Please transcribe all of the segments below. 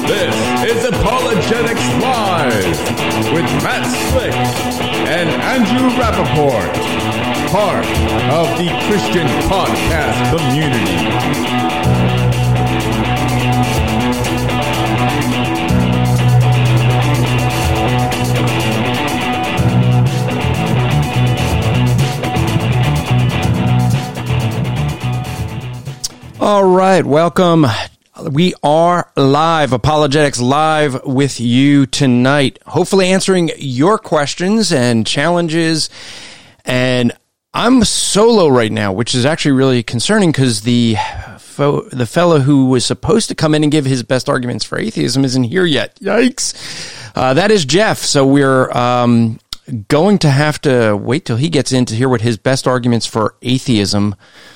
This is Apologetics Live with Matt Slick and Andrew Rappaport, part of the Christian podcast community. All right, welcome. We are live, Apologetics Live with you tonight, hopefully answering your questions and challenges. And I'm solo right now, which is actually really concerning because the fellow who was supposed to come in and give his best arguments for atheism isn't here yet. Yikes. That is Jeff. So we're going to have to wait till he gets in to hear what his best arguments for atheism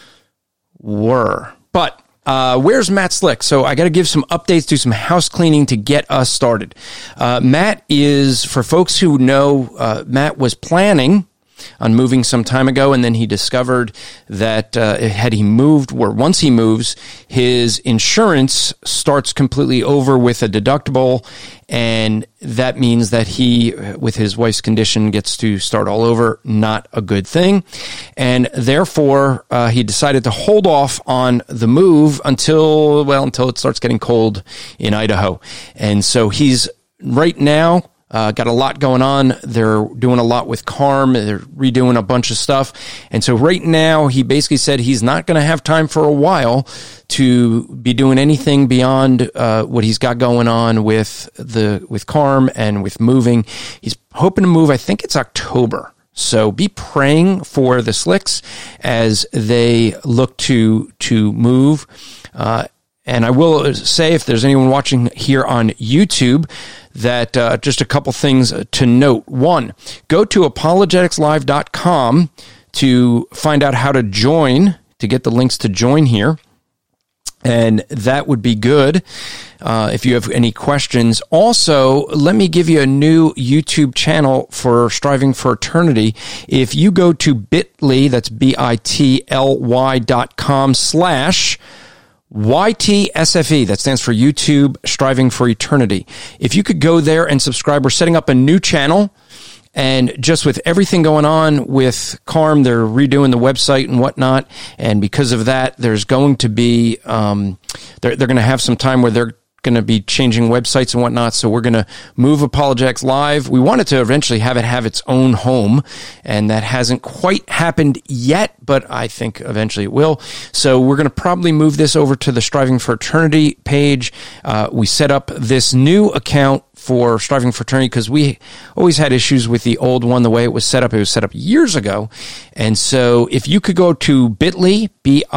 were. But where's Matt Slick? So I got to give some updates, do some house cleaning to get us started. Matt is, for folks who know, Matt was planning on moving some time ago, and then he discovered that had he moved, or once he moves, his insurance starts completely over with a deductible, and that means that he, with his wife's condition, gets to start all over. Not a good thing. And therefore, he decided to hold off on the move until it starts getting cold in Idaho. And so he's right now got a lot going on. They're doing a lot with CARM. They're redoing a bunch of stuff. And so right now, he basically said he's not going to have time for a while to be doing anything beyond what he's got going on with CARM and with moving. He's hoping to move, I think it's October. So be praying for the Slicks as they look to move. And I will say, if there's anyone watching here on YouTube, that just a couple things to note. One, go to apologeticslive.com to find out how to join, to get the links to join here. And that would be good if you have any questions. Also, let me give you a new YouTube channel for Striving for Eternity. If you go to bit.ly, that's bit.ly.com/YTSFE, that stands for YouTube Striving for Eternity. If you could go there and subscribe, we're setting up a new channel, and just with everything going on with CARM, they're redoing the website and whatnot, and because of that, there's going to be, they're going to have some time where they're going to be changing websites and whatnot, so we're going to move Apologetics Live. We wanted to eventually have it have its own home, and that hasn't quite happened yet, but I think eventually it will. So we're going to probably move this over to the Striving for Eternity page. We set up this new account for Striving for Eternity because we always had issues with the old one, the way it was set up years ago. And so if you could go to bit.ly,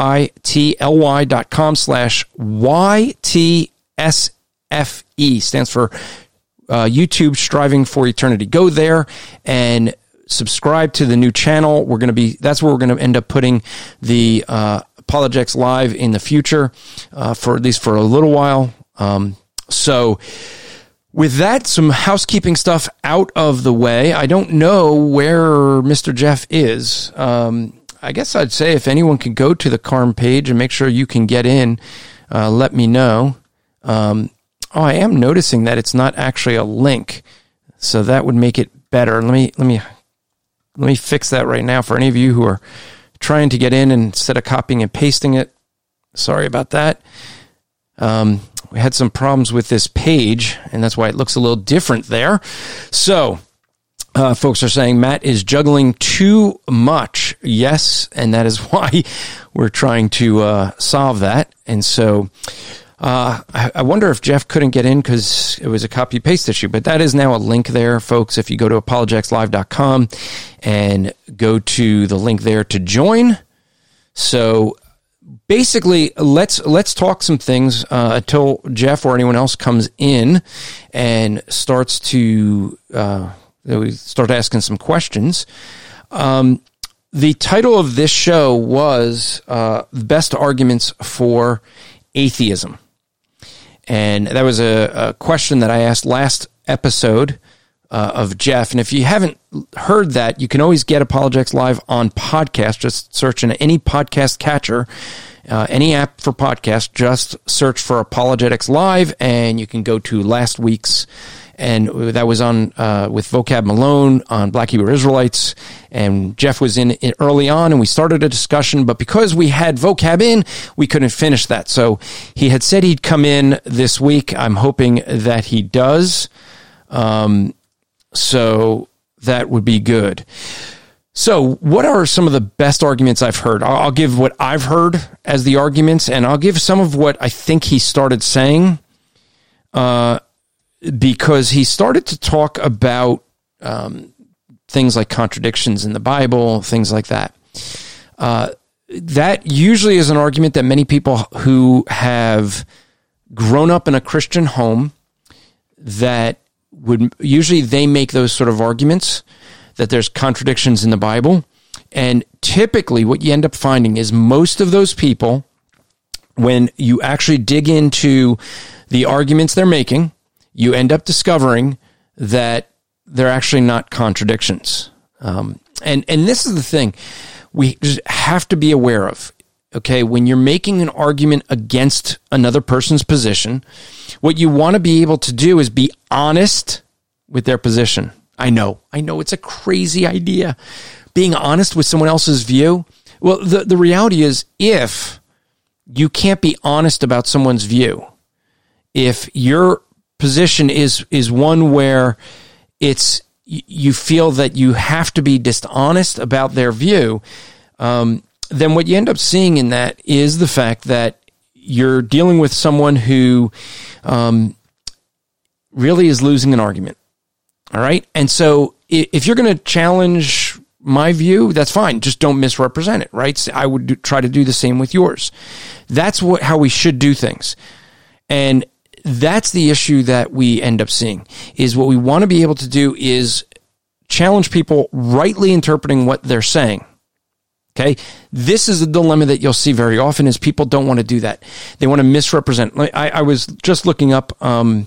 bit.ly.com/YTSFE, stands for YouTube Striving for Eternity. Go there and subscribe to the new channel. That's where we're going to end up putting the Apologetics Live in the future, for at least for a little while. So with that, some housekeeping stuff out of the way. I don't know where Mr. Jeff is. I guess I'd say if anyone could go to the CARM page and make sure you can get in, let me know. I am noticing that it's not actually a link, so that would make it better. Let me fix that right now for any of you who are trying to get in and instead of copying and pasting it. Sorry about that. We had some problems with this page, and that's why it looks a little different there. So, folks are saying Matt is juggling too much. Yes, and that is why we're trying to solve that. And so, I wonder if Jeff couldn't get in because it was a copy-paste issue, but that is now a link there, folks. If you go to apologeticslive.com and go to the link there to join. So, basically, let's talk some things until Jeff or anyone else comes in and starts to we start asking some questions. The title of this show was Best Arguments for Atheism. And that was a question that I asked last episode of Jeff. And if you haven't heard that, you can always get Apologetics Live on podcast. Just search in any podcast catcher, any app for podcast, just search for Apologetics Live, and you can go to last week's. And that was on with Vocab Malone on Black Hebrew Israelites. And Jeff was in it early on, and we started a discussion. But because we had Vocab in, we couldn't finish that. So he had said he'd come in this week. I'm hoping that he does. So that would be good. So what are some of the best arguments I've heard? I'll give what I've heard as the arguments, and I'll give some of what I think he started saying. Because he started to talk about things like contradictions in the Bible, things like that. That usually is an argument that many people who have grown up in a Christian home, that would usually they make those sort of arguments, that there's contradictions in the Bible. And typically what you end up finding is most of those people, when you actually dig into the arguments they're making, you end up discovering that they're actually not contradictions. And this is the thing we just have to be aware of. Okay, when you're making an argument against another person's position, what you want to be able to do is be honest with their position. I know it's a crazy idea, being honest with someone else's view. Well, the reality is, if you can't be honest about someone's view, if your position is one where it's you feel that you have to be dishonest about their view, then what you end up seeing in that is the fact that you're dealing with someone who really is losing an argument. All right? And so if you're going to challenge my view, that's fine. Just don't misrepresent it, right? I would try to do the same with yours. That's how we should do things. And that's the issue that we end up seeing, is what we want to be able to do is challenge people rightly interpreting what they're saying. Okay? This is a dilemma that you'll see very often, is people don't want to do that. They want to misrepresent. I was just looking up, trying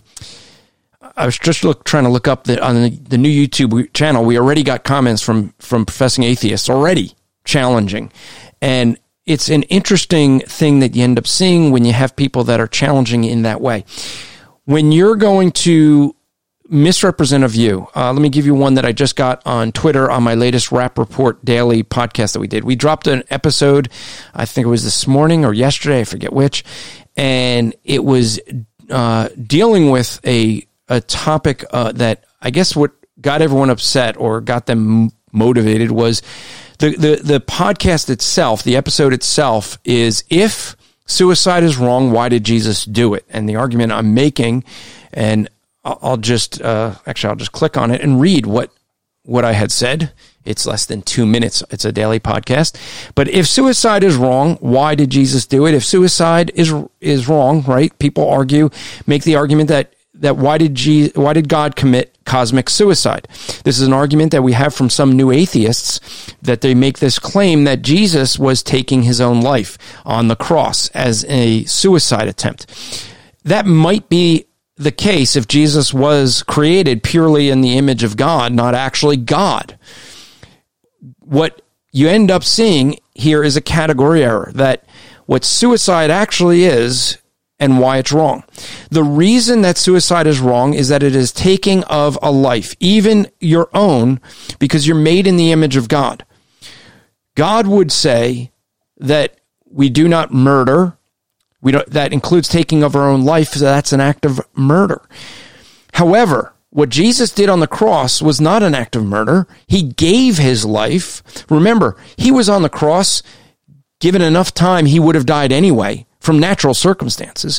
to look up on the new YouTube channel. We already got comments from professing atheists already challenging. And it's an interesting thing that you end up seeing when you have people that are challenging in that way. When you're going to misrepresent a view, let me give you one that I just got on Twitter on my latest Rap Report daily podcast that we did. We dropped an episode, I think it was this morning or yesterday, I forget which, and it was dealing with a topic that I guess what got everyone upset or got them motivated was the podcast itself, the episode itself is, if suicide is wrong, why did Jesus do it? And the argument I'm making, and I'll just click on it and read what I had said. It's less than 2 minutes. It's a daily podcast. But if suicide is wrong, why did Jesus do it? If suicide is wrong, right? People make the argument that why did God commit cosmic suicide? This is an argument that we have from some new atheists, that they make this claim that Jesus was taking his own life on the cross as a suicide attempt. That might be the case if Jesus was created purely in the image of God, not actually God. What you end up seeing here is a category error, that what suicide actually is and why it's wrong. The reason that suicide is wrong is that it is taking of a life, even your own, because you're made in the image of God. God would say that we do not murder. That includes taking of our own life, so that's an act of murder. However, what Jesus did on the cross was not an act of murder. He gave his life. Remember, he was on the cross. Given enough time, he would have died anyway from natural circumstances.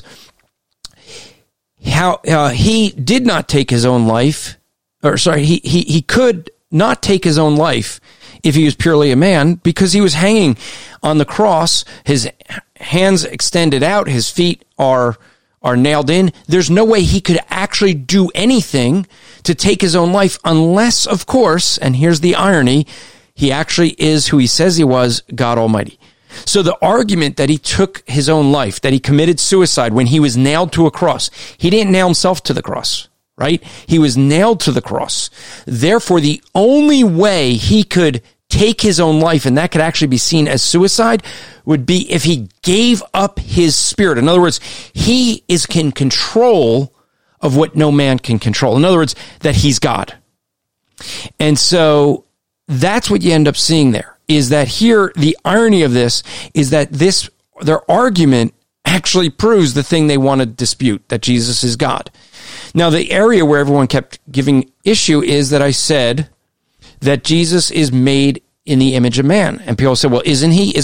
He did not take his own life, he could not take his own life if he was purely a man, because he was hanging on the cross, his hands extended out, his feet are nailed in. There's no way he could actually do anything to take his own life unless, of course, and here's the irony, he actually is who he says he was, God Almighty. So the argument that he took his own life, that he committed suicide when he was nailed to a cross, he didn't nail himself to the cross. right? He was nailed to the cross. Therefore, the only way he could take his own life, and that could actually be seen as suicide, would be if he gave up his spirit. In other words, he is in control of what no man can control. In other words, that he's God. And so that's what you end up seeing there, is that here, the irony of this is that their argument actually proves the thing they want to dispute, that Jesus is God. Now, the area where everyone kept giving issue is that I said that Jesus is made in the image of man. And people say, well, isn't he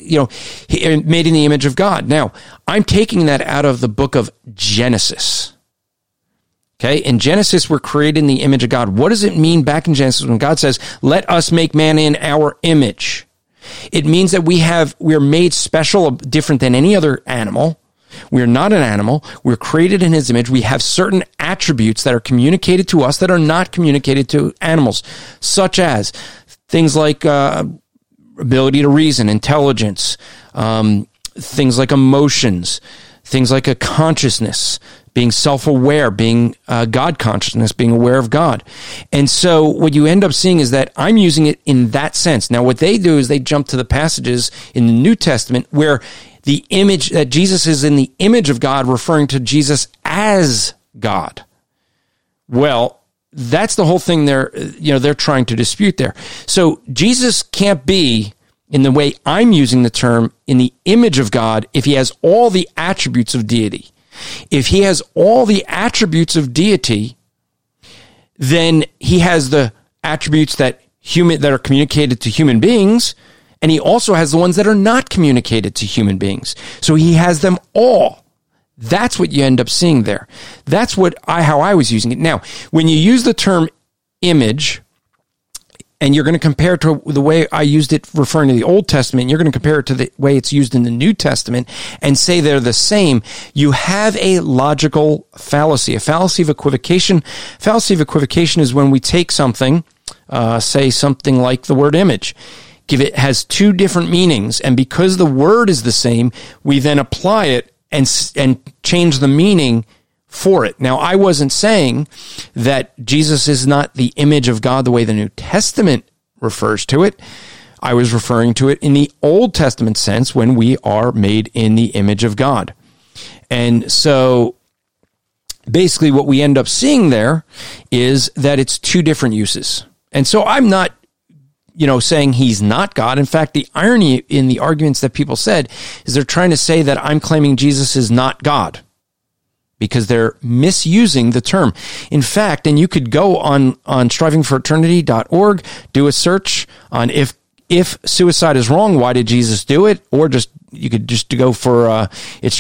made in the image of God? Now, I'm taking that out of the book of Genesis. Okay, in Genesis, we're created in the image of God. What does it mean back in Genesis when God says, let us make man in our image? It means that we're made special, different than any other animal. We're not an animal. We're created in his image. We have certain attributes that are communicated to us that are not communicated to animals, such as things like ability to reason, intelligence, things like emotions, things like a consciousness, being self-aware, being God consciousness, being aware of God. And so what you end up seeing is that I'm using it in that sense. Now, what they do is they jump to the passages in the New Testament where the image that Jesus is in the image of God, referring to Jesus as God. Well, that's the whole thing they're trying to dispute there. So Jesus can't be, in the way I'm using the term, in the image of God if he has all the attributes of deity. If he has all the attributes of deity, then he has the attributes that are communicated to human beings, and he also has the ones that are not communicated to human beings. So he has them all. That's what you end up seeing there. That's how I was using it. Now, when you use the term image, and you're going to compare it to the way I used it referring to the Old Testament, you're going to compare it to the way it's used in the New Testament and say they're the same, you have a logical fallacy, a fallacy of equivocation. Fallacy of equivocation is when we take something, say something like the word image, it has two different meanings, and because the word is the same, we then apply it and change the meaning for it. Now, I wasn't saying that Jesus is not the image of God the way the New Testament refers to it. I was referring to it in the Old Testament sense when we are made in the image of God. And so basically what we end up seeing there is that it's two different uses. And so I'm not saying he's not God. In fact, the irony in the arguments that people said is they're trying to say that I'm claiming Jesus is not God, because they're misusing the term. In fact, and you could go on strivingforeternity.org, do a search on if suicide is wrong, why did Jesus do it? Or you could just go for, it's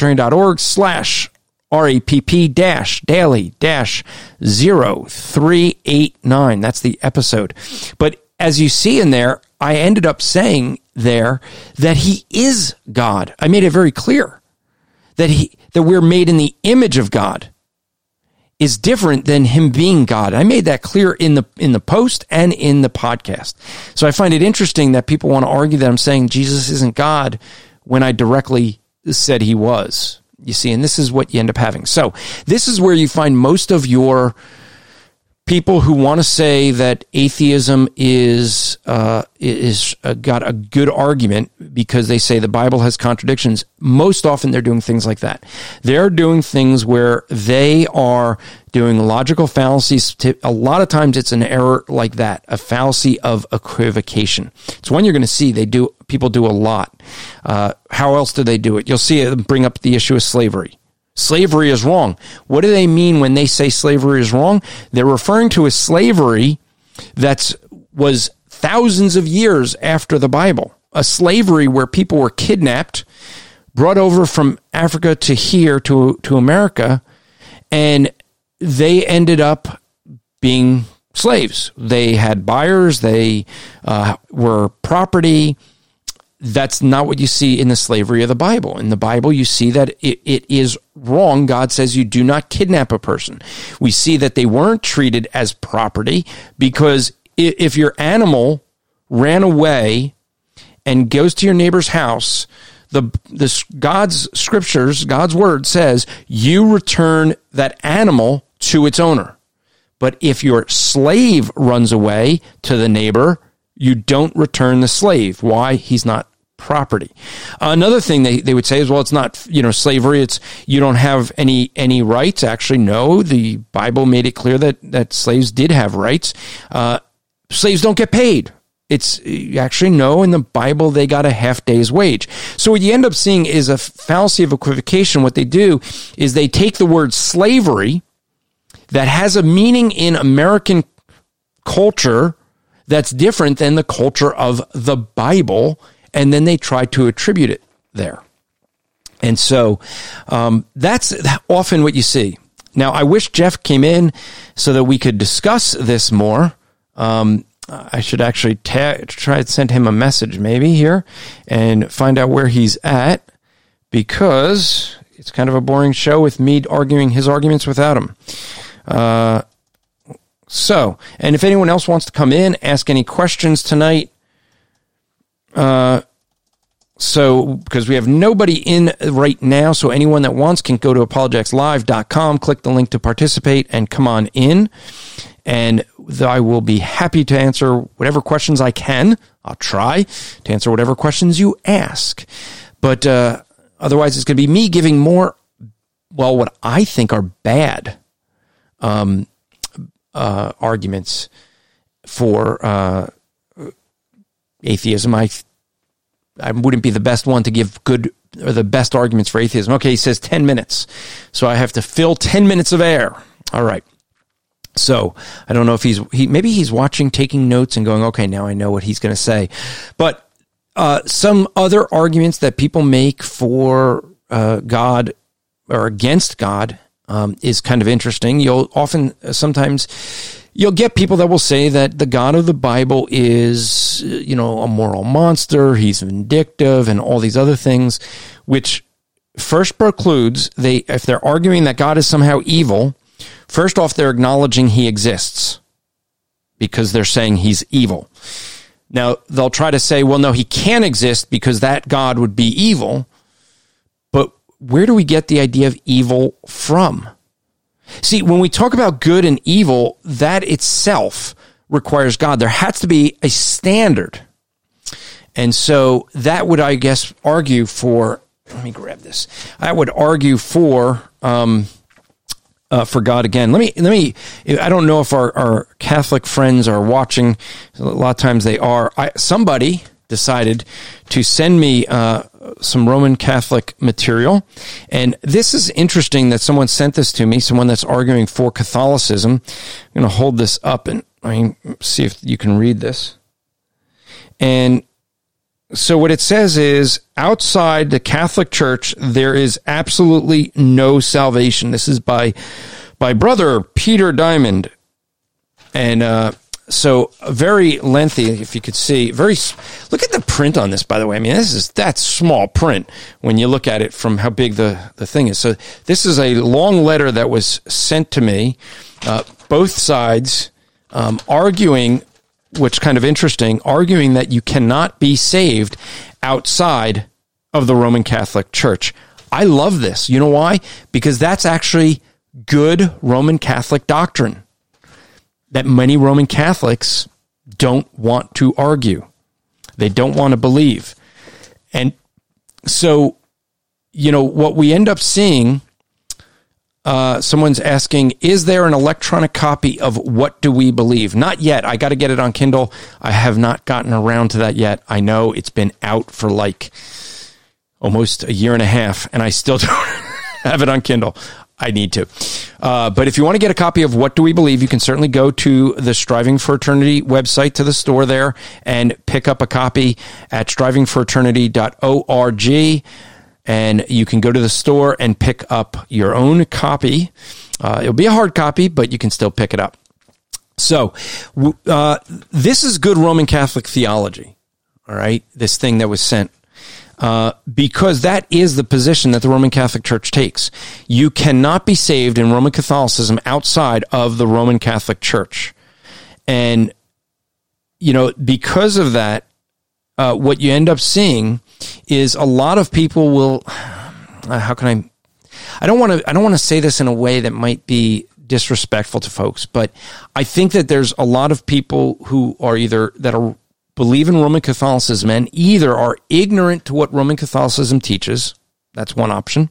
strivingforeternity.org/RAPP-daily-0389. That's the episode. But as you see in there, I ended up saying there that he is God. I made it very clear that we're made in the image of God is different than him being God. I made that clear in the post and in the podcast. So I find it interesting that people want to argue that I'm saying Jesus isn't God when I directly said he was. You see, and this is what you end up having. So this is where you find most of your people who want to say that atheism is got a good argument because they say the Bible has contradictions. Most often they're doing things like that. They're doing things where they are doing logical fallacies. A lot of times it's an error like that, a fallacy of equivocation. It's one you're going to see people do a lot. How else do they do it? You'll see it bring up the issue of slavery. Slavery is wrong. What do they mean when they say slavery is wrong? They're referring to a slavery that was thousands of years after the Bible. A slavery where people were kidnapped, brought over from Africa to here, to America, and they ended up being slaves. They had buyers. They were property. That's not what you see in the slavery of the Bible. In the Bible, you see that it is wrong. God says you do not kidnap a person. We see that they weren't treated as property because if your animal ran away and goes to your neighbor's house, God's scriptures, God's word says you return that animal to its owner. But if your slave runs away to the neighbor, you don't return the slave. Why? He's not property. Another thing they would say is, well, it's not, slavery. It's you don't have any rights. Actually, no, the Bible made it clear that slaves did have rights. Slaves don't get paid. It's actually no, in the Bible, they got a half day's wage. So what you end up seeing is a fallacy of equivocation. What they do is they take the word slavery that has a meaning in American culture that's different than the culture of the Bible, and then they try to attribute it there. And so that's often what you see. Now, I wish Jeff came in so that we could discuss this more. I should actually try to send him a message maybe here and find out where he's at, because it's kind of a boring show with me arguing his arguments without him. And if anyone else wants to come in, ask any questions tonight, because we have nobody in right now, so anyone that wants can go to apologeticslive.com, click the link to participate, and come on in. And I will be happy to answer whatever questions I can. I'll try to answer whatever questions you ask. But otherwise, it's going to be me giving more, what I think are bad arguments for atheism. I wouldn't be the best one to give good or the best arguments for atheism. Okay, he says 10 minutes. So I have to fill 10 minutes of air. All right. So I don't know if maybe he's watching, taking notes and going, okay, now I know what he's going to say. But some other arguments that people make for God or against God is kind of interesting. Sometimes you'll get people that will say that the God of the Bible is, a moral monster, he's vindictive, and all these other things, which first precludes, if they're arguing that God is somehow evil, first off, they're acknowledging he exists because they're saying he's evil. Now, they'll try to say, well, no, he can't exist because that God would be evil. But where do we get the idea of evil from? See, when we talk about good and evil, that itself requires God. There has to be a standard. And so that would, I guess, argue for, let me grab this. I would argue for God again. Let me, I don't know if our Catholic friends are watching. A lot of times they are. Somebody decided to send me some Roman Catholic material. And this is interesting that someone sent this to me, someone that's arguing for Catholicism. I'm going to hold this up and see if you can read this. And so what it says is, outside the Catholic Church, there is absolutely no salvation. This is by Brother Peter Diamond. And so very lengthy, if you could see. Look at the print on this, by the way. I mean, that's small print when you look at it from how big the thing is. So this is a long letter that was sent to me, both sides arguing, which kind of interesting, arguing that you cannot be saved outside of the Roman Catholic Church. I love this. You know why? Because that's actually good Roman Catholic doctrine that many Roman Catholics don't want to argue. They don't want to believe. And so, what we end up seeing, someone's asking, is there an electronic copy of What Do We Believe? Not yet. I got to get it on Kindle. I have not gotten around to that yet. I know it's been out for almost a year and a half, and I still don't have it on Kindle. I need to. But if you want to get a copy of What Do We Believe, you can certainly go to the Striving for Eternity website, to the store there, and pick up a copy at strivingforeternity.org. And you can go to the store and pick up your own copy. It'll be a hard copy, but you can still pick it up. So this is good Roman Catholic theology, all right, this thing that was sent. Because that is the position that the Roman Catholic Church takes. You cannot be saved in Roman Catholicism outside of the Roman Catholic Church. And, because of that, what you end up seeing is a lot of people will, I don't want to say this in a way that might be disrespectful to folks, but I think that there's a lot of people who are believe in Roman Catholicism and either are ignorant to what Roman Catholicism teaches. That's one option.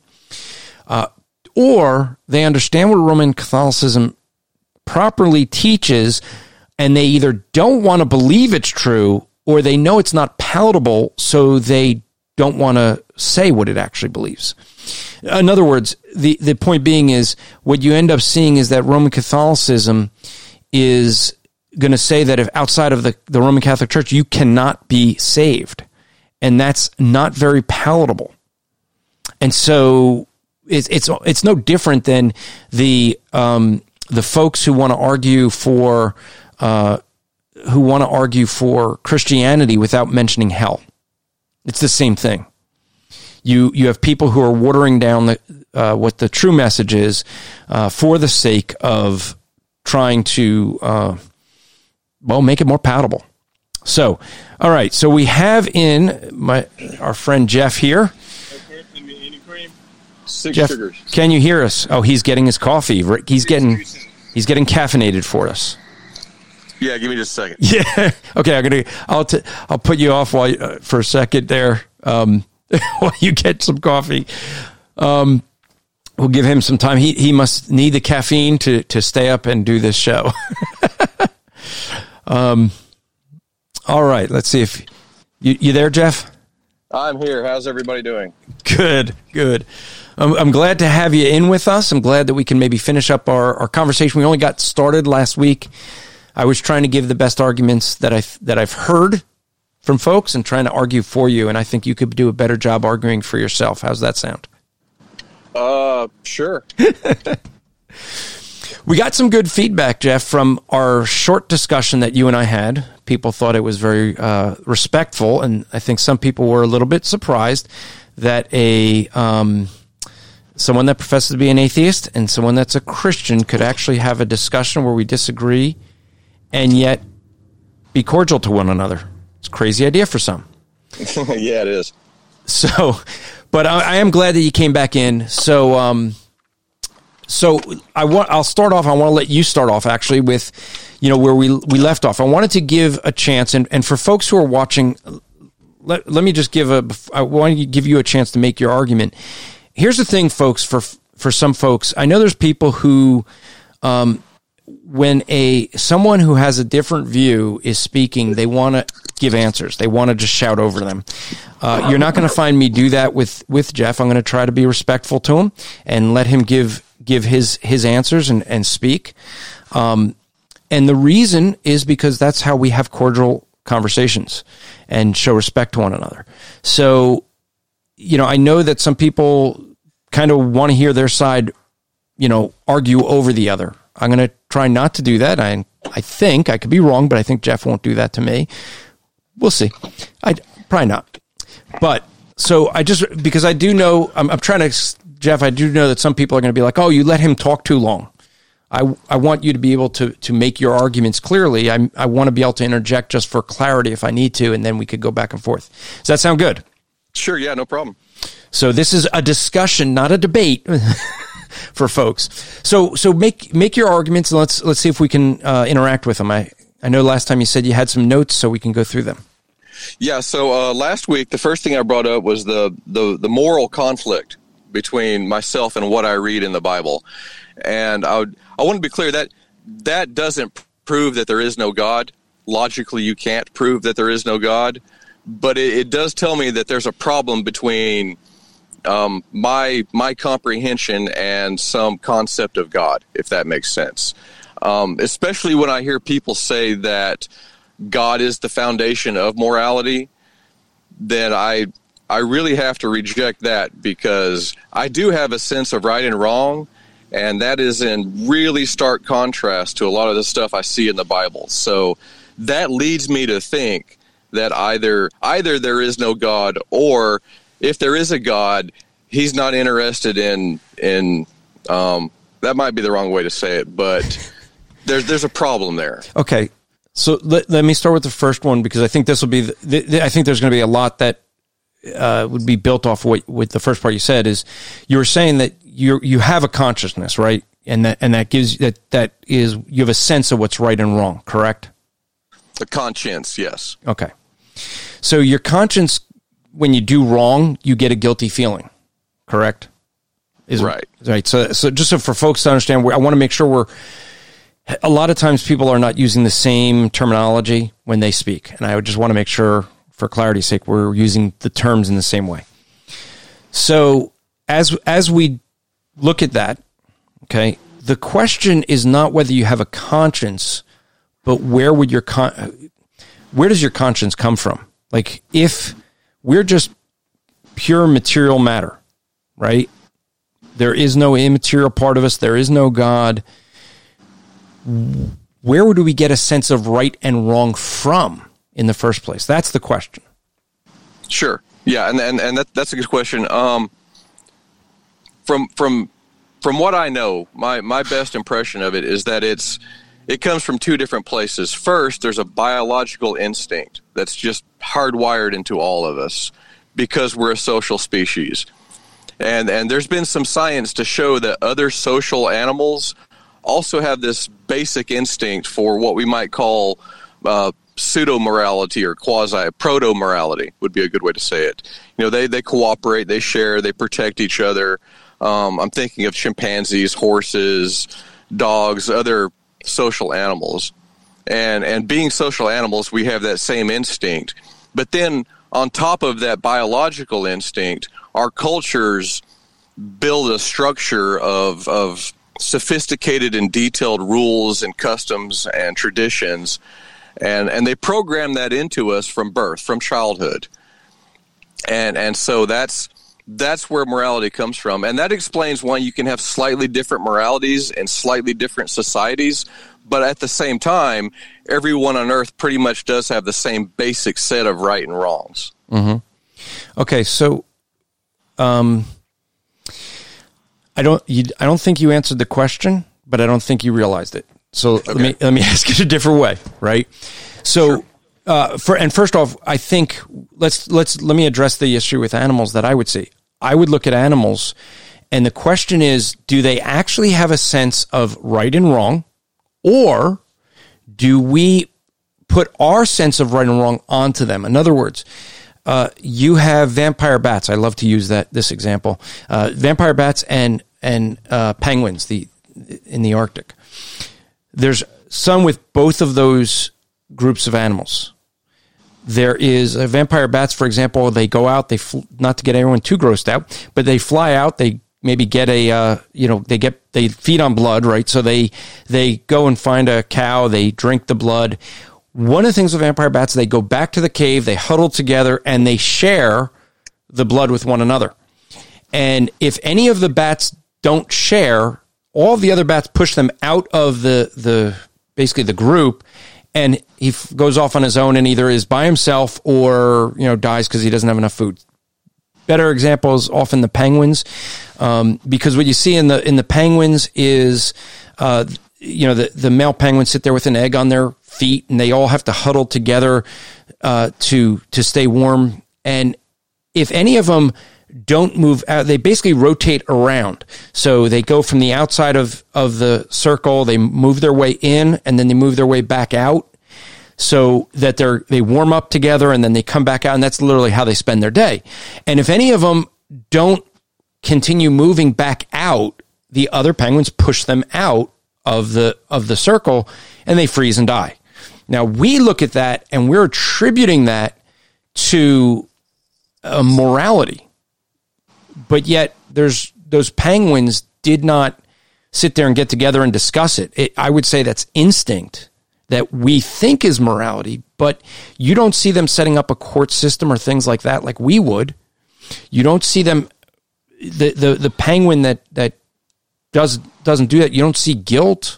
Or they understand what Roman Catholicism properly teaches, and they either don't want to believe it's true, or they know it's not palatable, so they don't want to say what it actually believes. In other words, the point being is what you end up seeing is that Roman Catholicism is going to say that if outside of the Roman Catholic Church, you cannot be saved. And that's not very palatable. And so it's no different than the folks who want to argue for Christianity without mentioning hell. It's the same thing. You have people who are watering down what the true message is for the sake of trying to make it more palatable. So, all right. So we have our friend Jeff here. Jeff, sugars. Can you hear us? Oh, he's getting his coffee. He's getting caffeinated for us. Yeah, give me just a second. Yeah. Okay, I'll put you off for a second there while you get some coffee. We'll give him some time. He must need the caffeine to stay up and do this show. All right, let's see if you there, Jeff? I'm here. How's everybody doing? Good. I'm glad to have you in with us. I'm glad that we can maybe finish up our conversation. We only got started last week. I was trying to give the best arguments that I've heard from folks and trying to argue for you, and I think you could do a better job arguing for yourself. How's that sound? Sure. We got some good feedback, Jeff, from our short discussion that you and I had. People thought it was very respectful, and I think some people were a little bit surprised that someone that professes to be an atheist and someone that's a Christian could actually have a discussion where we disagree and yet be cordial to one another. It's a crazy idea for some. Yeah, it is. So, but I am glad that you came back in. So I'll start off. I want to let you start off actually with, where we left off. I wanted to give a chance, and for folks who are watching, let me just I want to give you a chance to make your argument. Here's the thing, folks, for some folks, I know there's people who, when someone who has a different view is speaking, they want to give answers. They want to just shout over them. You're not going to find me do that with Jeff. I'm going to try to be respectful to him and let him give his answers and speak. And the reason is because that's how we have cordial conversations and show respect to one another. So, I know that some people kind of want to hear their side, argue over the other. I'm going to try not to do that. I think I could be wrong, but I think Jeff won't do that to me. We'll see. Probably not. But so because I do know, I'm trying to, Jeff, I do know that some people are going to be like, oh, you let him talk too long. I want you to be able to make your arguments clearly. I want to be able to interject just for clarity if I need to, and then we could go back and forth. Does that sound good? Sure, yeah, no problem. So this is a discussion, not a debate for folks. So make your arguments, and let's see if we can interact with them. I know last time you said you had some notes, so we can go through them. Yeah, so last week, the first thing I brought up was the moral conflict between myself and what I read in the Bible. And I want to be clear that doesn't prove that there is no God. Logically, you can't prove that there is no God. But it does tell me that there's a problem between my comprehension and some concept of God, if that makes sense. Especially when I hear people say that God is the foundation of morality, then I really have to reject that, because I do have a sense of right and wrong, and that is in really stark contrast to a lot of the stuff I see in the Bible. So that leads me to think that either there is no God, or if there is a God, he's not interested in that might be the wrong way to say it, but there's a problem there. Okay. So let me start with the first one, because I think this will be I think there's going to be a lot that would be built off what the first part you said is you were saying that you have a consciousness, right? And that gives that is you have a sense of what's right and wrong, correct? The conscience, yes. Okay. So your conscience, when you do wrong, you get a guilty feeling, correct? Right. Right. So just so for folks to understand, I want to make sure a lot of times people are not using the same terminology when they speak. And I would just want to make sure, for clarity's sake, we're using the terms in the same way. So as we look at that, okay, the question is not whether you have a conscience, but where does your conscience come from? Like, if we're just pure material matter, right? There is no immaterial part of us. There is no God. Where would we get a sense of right and wrong from in the first place? That's the question. Sure. Yeah, and that's a good question. From what I know, my best impression of it is that it comes from two different places. First, there's a biological instinct that's just hardwired into all of us because we're a social species. And there's been some science to show that other social animals also have this basic instinct for what we might call pseudo-morality or proto-morality would be a good way to say it. You know, they cooperate, they share, they protect each other. I'm thinking of chimpanzees, horses, dogs, other social animals. And being social animals, we have that same instinct. But then on top of that biological instinct, our cultures build a structure of sophisticated and detailed rules and customs and traditions, and they program that into us from birth, from childhood. And so that's where morality comes from. And that explains why you can have slightly different moralities in slightly different societies, but at the same time, everyone on earth pretty much does have the same basic set of right and wrongs. Mm-hmm. Okay, so I don't think you answered the question, but I don't think you realized it. So okay. let me ask it a different way, right? So, sure. First off, I think let me address the issue with animals that I would see. I would look at animals, and the question is, do they actually have a sense of right and wrong, or do we put our sense of right and wrong onto them? In other words, you have vampire bats. I love to use this example. Vampire bats and penguins in the Arctic. There's some with both of those groups of animals. There is vampire bats, for example. They go out. Not to get everyone too grossed out, but they fly out. They maybe get they feed on blood, right? So they go and find a cow. They drink the blood. One of the things with vampire bats, they go back to the cave, they huddle together, and they share the blood with one another. And if any of the bats don't share, all the other bats push them out of basically the group, and he goes off on his own and either is by himself or dies because he doesn't have enough food. Better example is often the penguins, because what you see in the penguins is the male penguins sit there with an egg on their feet, and they all have to huddle together to stay warm. And if any of them don't move out, they basically rotate around. So they go from the outside of the circle, they move their way in, and then they move their way back out, so that they warm up together, and then they come back out, and that's literally how they spend their day. And if any of them don't continue moving back out, the other penguins push them out of the circle, and they freeze and die. Now, we look at that, and we're attributing that to morality. But yet, those penguins did not sit there and get together and discuss it. I would say that's instinct that we think is morality, but you don't see them setting up a court system or things like that like we would. You don't see them, the penguin that doesn't do that. You don't see guilt.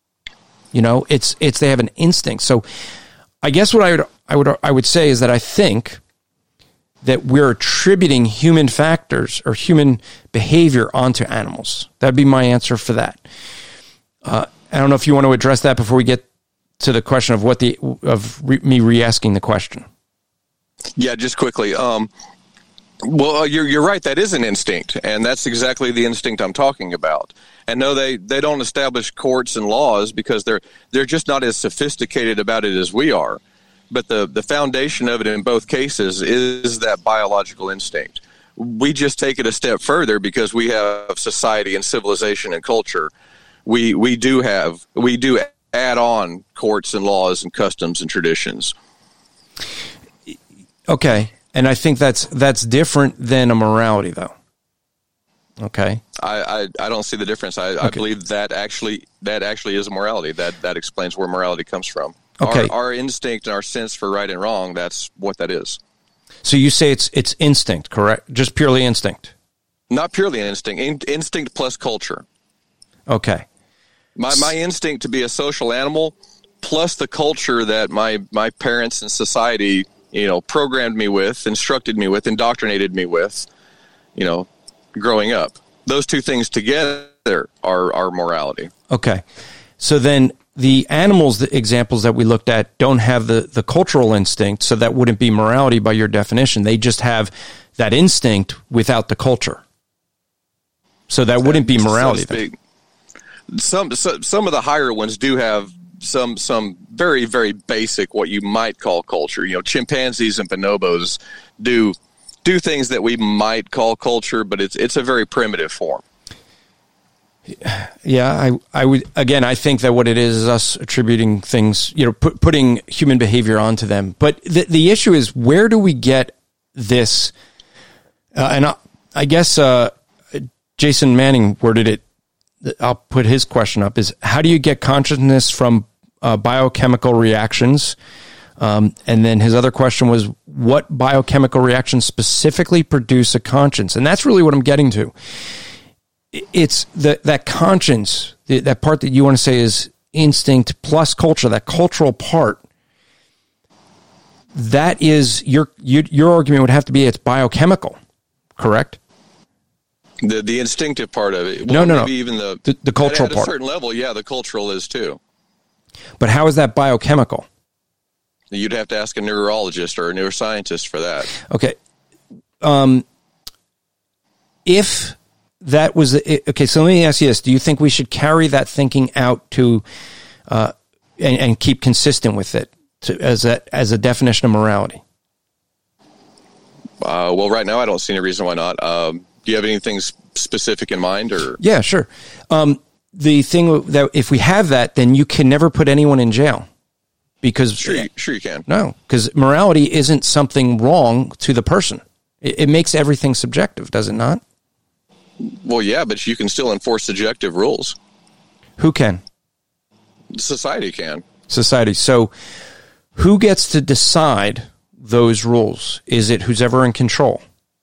It's they have an instinct. So I guess what I would say is that I think that we're attributing human factors or human behavior onto animals. That'd be my answer for that. I don't know if you want to address that before we get to the question of me re-asking the question. Yeah, just quickly. Well, you're right. That is an instinct, and that's exactly the instinct I'm talking about. And no, they don't establish courts and laws because they're just not as sophisticated about it as we are. But the foundation of it in both cases is that biological instinct. We just take it a step further because we have society and civilization and culture. We do add on courts and laws and customs and traditions. Okay. And I think that's different than a morality, though. Okay. I don't see the difference. I believe that actually is a morality. That explains where morality comes from. Okay. Our instinct and our sense for right and wrong, that's what that is. So you say it's instinct, correct? Just purely instinct? Not purely instinct. Instinct plus culture. Okay. My instinct to be a social animal plus the culture that my parents and society, programmed me with, instructed me with, indoctrinated me with, growing up. Those two things together are morality. Okay. So then the animals, the examples that we looked at, don't have the cultural instinct, so that wouldn't be morality by your definition. They just have that instinct without the culture. So that wouldn't be morality. Some of the higher ones do have some very, very basic, what you might call culture. Chimpanzees and bonobos do things that we might call culture, but it's a very primitive form. Yeah, I would, again, I think that what it is us attributing things, putting human behavior onto them. But the issue is, where do we get this? And I guess Jason Manning worded it. I'll put his question up, is how do you get consciousness from biochemical reactions? And then his other question was, what biochemical reactions specifically produce a conscience? And that's really what I'm getting to. It's that conscience, that part that you want to say is instinct plus culture, that cultural part. That is your argument would have to be it's biochemical, correct? The instinctive part of it. Well, no. Maybe even the cultural part. At a certain level, yeah, the cultural is too. But how is that biochemical? You'd have to ask a neurologist or a neuroscientist for that. Okay. If that was okay, so let me ask you this: do you think we should carry that thinking out to and keep consistent with it as a definition of morality? Well, right now I don't see any reason why not. Do you have anything specific in mind, or? Yeah, sure. The thing that if we have that, then you can never put anyone in jail. Because sure you can. No, because morality isn't something wrong to the person. It makes everything subjective, does it not? Well, yeah, but you can still enforce subjective rules. Who can? Society can. Society. So who gets to decide those rules? Is it who's ever in control?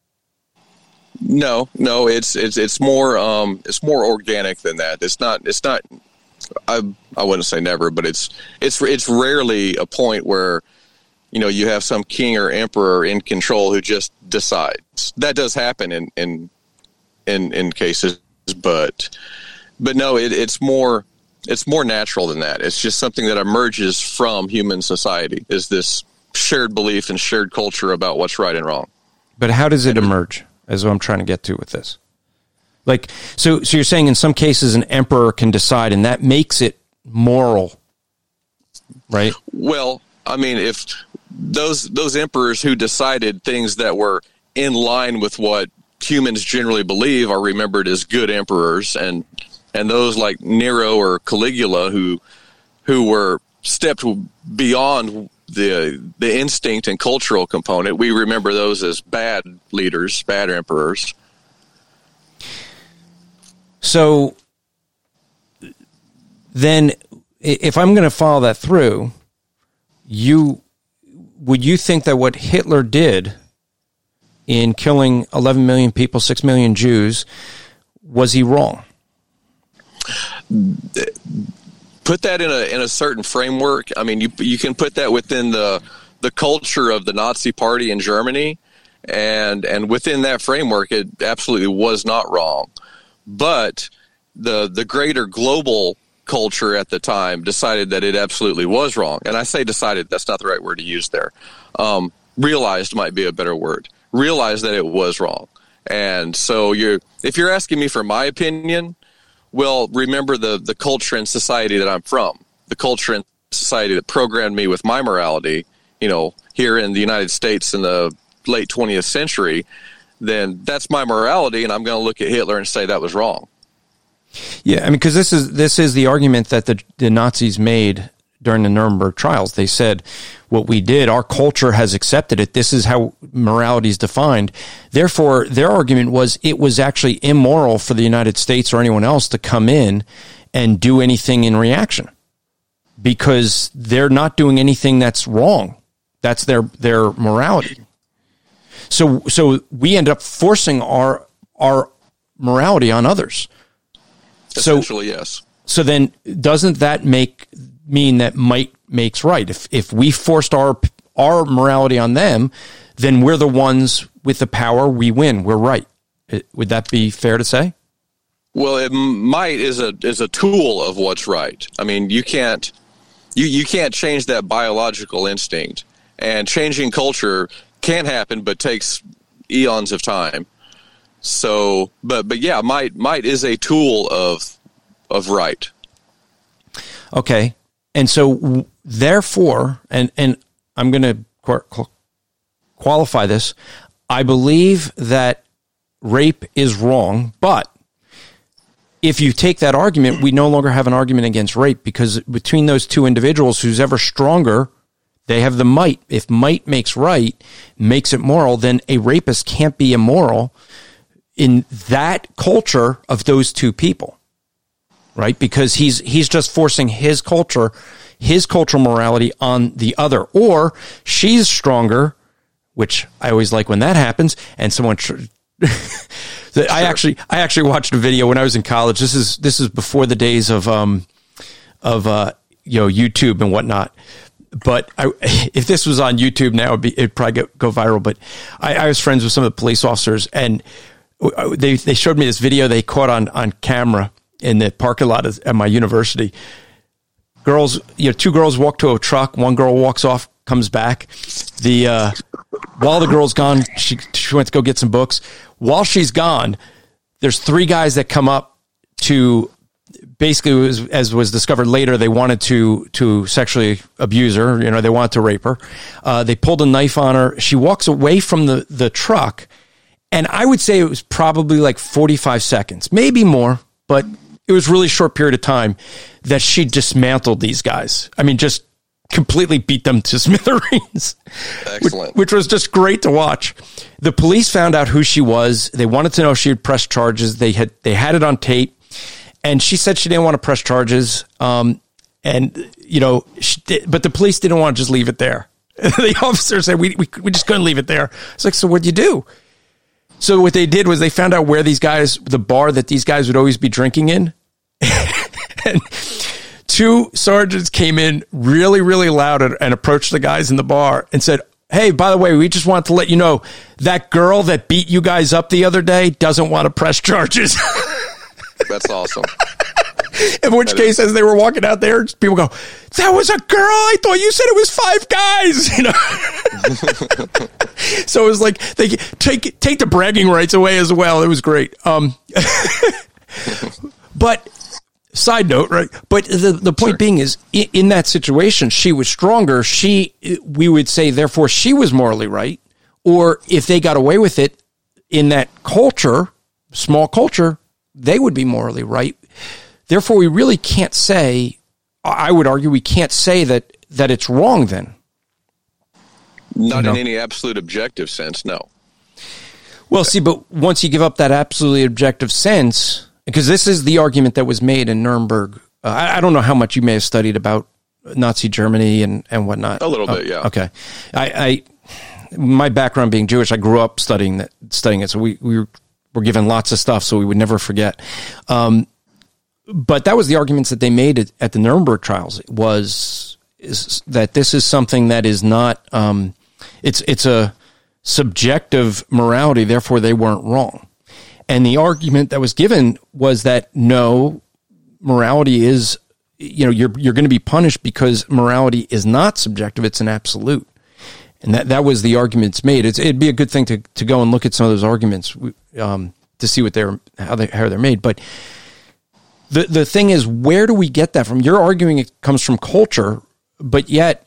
No, it's more organic than that. It's not. I wouldn't say never, but it's rarely a point where you have some king or emperor in control who just decides. That does happen in cases, but no, it's more natural than that. It's just something that emerges from human society, is this shared belief and shared culture about what's right and wrong. But how does it emerge, is what I'm trying to get to with this? Like, so you're saying in some cases an emperor can decide, and that makes it moral, right? Well, I mean, if those emperors who decided things that were in line with what humans generally believe are remembered as good emperors, and those like Nero or Caligula who were stepped beyond the instinct and cultural component, we remember those as bad leaders, bad emperors. So then, if I'm going to follow that through, would you think that what Hitler did in killing 11 million people, 6 million Jews, was he wrong? Put that in a certain framework. I mean, you can put that within the culture of the Nazi Party in Germany, and within that framework, it absolutely was not wrong. But the greater global culture at the time decided that it absolutely was wrong. And I say decided, that's not the right word to use there. Realized might be a better word. realized that it was wrong. And so if you're asking me for my opinion, well, remember the culture and society that I'm from, the culture and society that programmed me with my morality, here in the United States in the late 20th century, then that's my morality, and I'm going to look at Hitler and say that was wrong. Yeah, I mean, because this is the argument that the Nazis made during the Nuremberg trials. They said, what we did, our culture has accepted it. This is how morality is defined. Therefore, their argument was it was actually immoral for the United States or anyone else to come in and do anything in reaction, because they're not doing anything that's wrong. That's their morality. So we end up forcing our morality on others. Essentially, yes. So then, doesn't that mean that might makes right? If we forced our morality on them, then we're the ones with the power. We win. We're right. Would that be fair to say? Well, might is a tool of what's right. I mean, you can't change that biological instinct, and changing culture can happen, but takes eons of time. So, but yeah, might is a tool of right. Okay, and so therefore, and I'm going to qualify this. I believe that rape is wrong, but if you take that argument, we no longer have an argument against rape, because between those two individuals, who's ever stronger, they have the might. If might makes right, makes it moral, then a rapist can't be immoral in that culture of those two people, right? Because he's just forcing his cultural morality on the other. Or she's stronger, which I always like when that happens, and someone... I actually watched a video when I was in college. This is before the days of YouTube and whatnot. But if this was on YouTube now, it'd probably go viral. But I was friends with some of the police officers, and they showed me this video they caught on camera in the parking lot at my university. Girls, two girls walk to a truck. One girl walks off, comes back. While the girl's gone, she went to go get some books. While she's gone, there's three guys that come up to, basically, as was discovered later, they wanted to sexually abuse her. They wanted to rape her. They pulled a knife on her. She walks away from the truck, and I would say it was probably like 45 seconds, maybe more, but it was a really short period of time that she dismantled these guys. I mean, just completely beat them to smithereens. Excellent. Which was just great to watch. The police found out who she was. They wanted to know if she had pressed charges. They had it on tape, and she said she didn't want to press charges. But the police didn't want to just leave it there. The officer said, we just couldn't leave it there. It's like, so what'd you do? So what they did was they found out where the bar that these guys would always be drinking in. And two sergeants came in really, really loud and approached the guys in the bar and said, "Hey, by the way, we just wanted to let you know that girl that beat you guys up the other day doesn't want to press charges." That's awesome. In which case, as they were walking out there, people go, "That was a girl? I thought you said it was 5 guys." So it was like they take the bragging rights away as well. It was great. But side note, right? But the point being is, in that situation, she was stronger. We would say, therefore, she was morally right. Or if they got away with it in that culture, small culture, they would be morally right. Therefore, we really can't say, I would argue, we can't say that it's wrong then. Not in any absolute objective sense, no. Well, see, but once you give up that absolutely objective sense, because this is the argument that was made in Nuremberg. I don't know how much you may have studied about Nazi Germany and whatnot. A little bit, yeah. Okay. My background being Jewish, I grew up studying it. So we were given lots of stuff, so we would never forget. But that was the arguments that they made at the Nuremberg trials, is that this is something that is not, it's a subjective morality, therefore they weren't wrong. And the argument that was given was that no, morality is, you're going to be punished because morality is not subjective, it's an absolute. And that was the arguments made. It'd be a good thing to go and look at some of those arguments to see what how they're made. But the thing is, where do we get that from? You're arguing it comes from culture, but yet,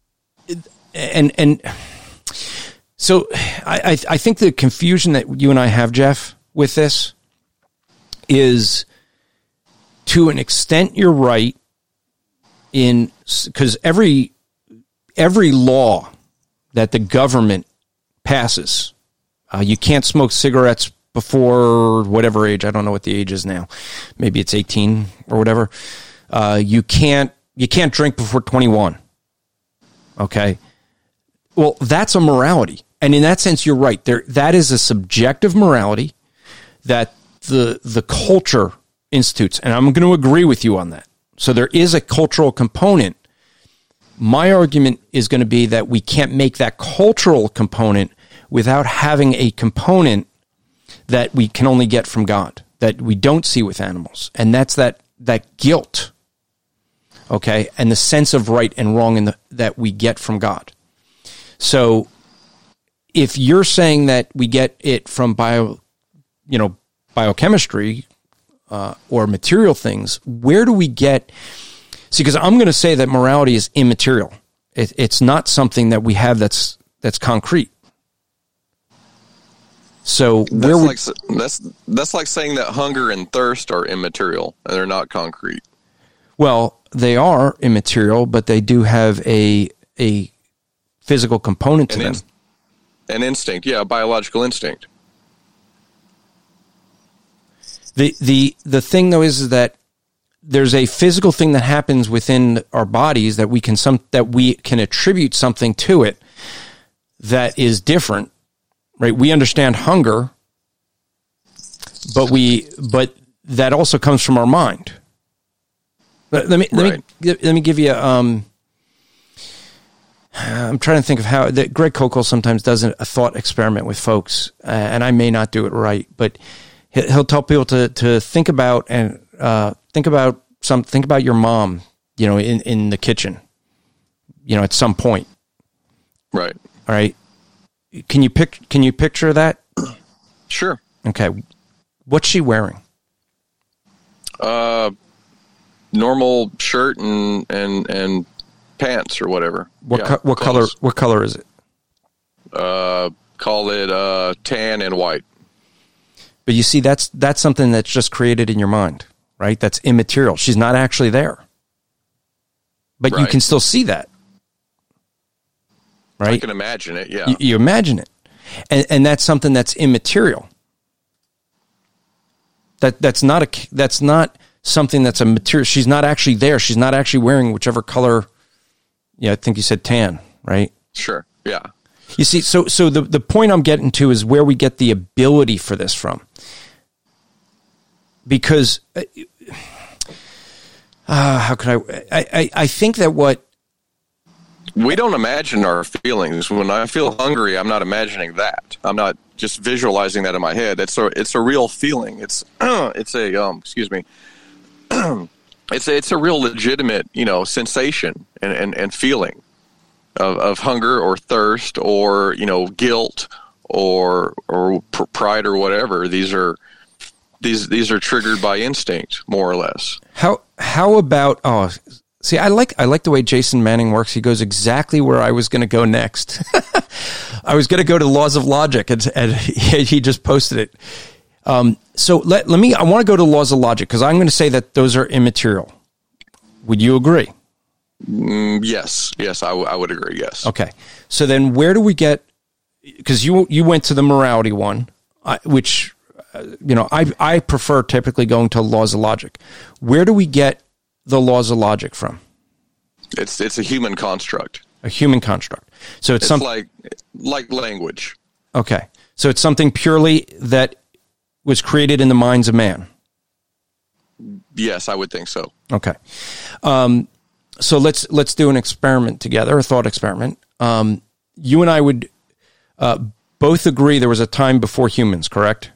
and so I think the confusion that you and I have, Jeff, with this is, to an extent, you're right, because every law that the government passes, you can't smoke cigarettes before whatever age. I don't know what the age is now. Maybe it's 18 or whatever. You can't drink before 21. Okay. Well, that's a morality. And in that sense, you're right. That is a subjective morality that the culture institutes. And I'm going to agree with you on that. So there is a cultural component. My argument is going to be that we can't make that cultural component without having a component that we can only get from God, that we don't see with animals. And that's that guilt, okay, and the sense of right and wrong that we get from God. So if you're saying that we get it from biochemistry or material things, where do we get... See, because I'm going to say that morality is immaterial. It's not something that we have that's concrete. So that's like saying that hunger and thirst are immaterial and they're not concrete. Well, they are immaterial, but they do have a physical component to them. An instinct, yeah, a biological instinct. The thing though is that there's a physical thing that happens within our bodies that we can attribute something to it that is different, right? We understand hunger, but that also comes from our mind. Let me give you I'm trying to think of how that Greg Koukl sometimes does a thought experiment with folks, and I may not do it right, but he'll tell people to think about your mom, in the kitchen, at some point. Right. All right. Can you picture that? Sure. Okay. What's she wearing? Normal shirt and pants or whatever. What color is it? Call it tan and white. But you see, that's something that's just created in your mind, right? That's immaterial. She's not actually there. But right. You can still see that. Right? I can imagine it, yeah. You imagine it. And that's something that's immaterial. That's not something that's a material. She's not actually there. She's not actually wearing whichever color. Yeah, I think you said tan, right? Sure. Yeah. You see, so the point I'm getting to is where we get the ability for this from. Because how could I think that what we don't imagine our feelings. When I feel hungry, I'm not imagining that. I'm not just visualizing that in my head. It's a real feeling. It's a it's a real legitimate, sensation and feeling of hunger or thirst or, guilt or pride or whatever. These are triggered by instinct, more or less. How about, see, I like the way Jason Manning works. He goes exactly where I was going to go next. I was going to go to laws of logic, and he just posted it. So I want to go to laws of logic, because I'm going to say that those are immaterial. Would you agree? Yes, I would agree. Yes. Okay. So then, where do we get? Because you went to the morality one, which I prefer typically going to laws of logic. Where do we get the laws of logic from? It's a human construct. A human construct. So it's like language. Okay. So it's something purely that was created in the minds of man. Yes, I would think so. Okay. So let's do an experiment together, a thought experiment. You and I would both agree there was a time before humans, correct?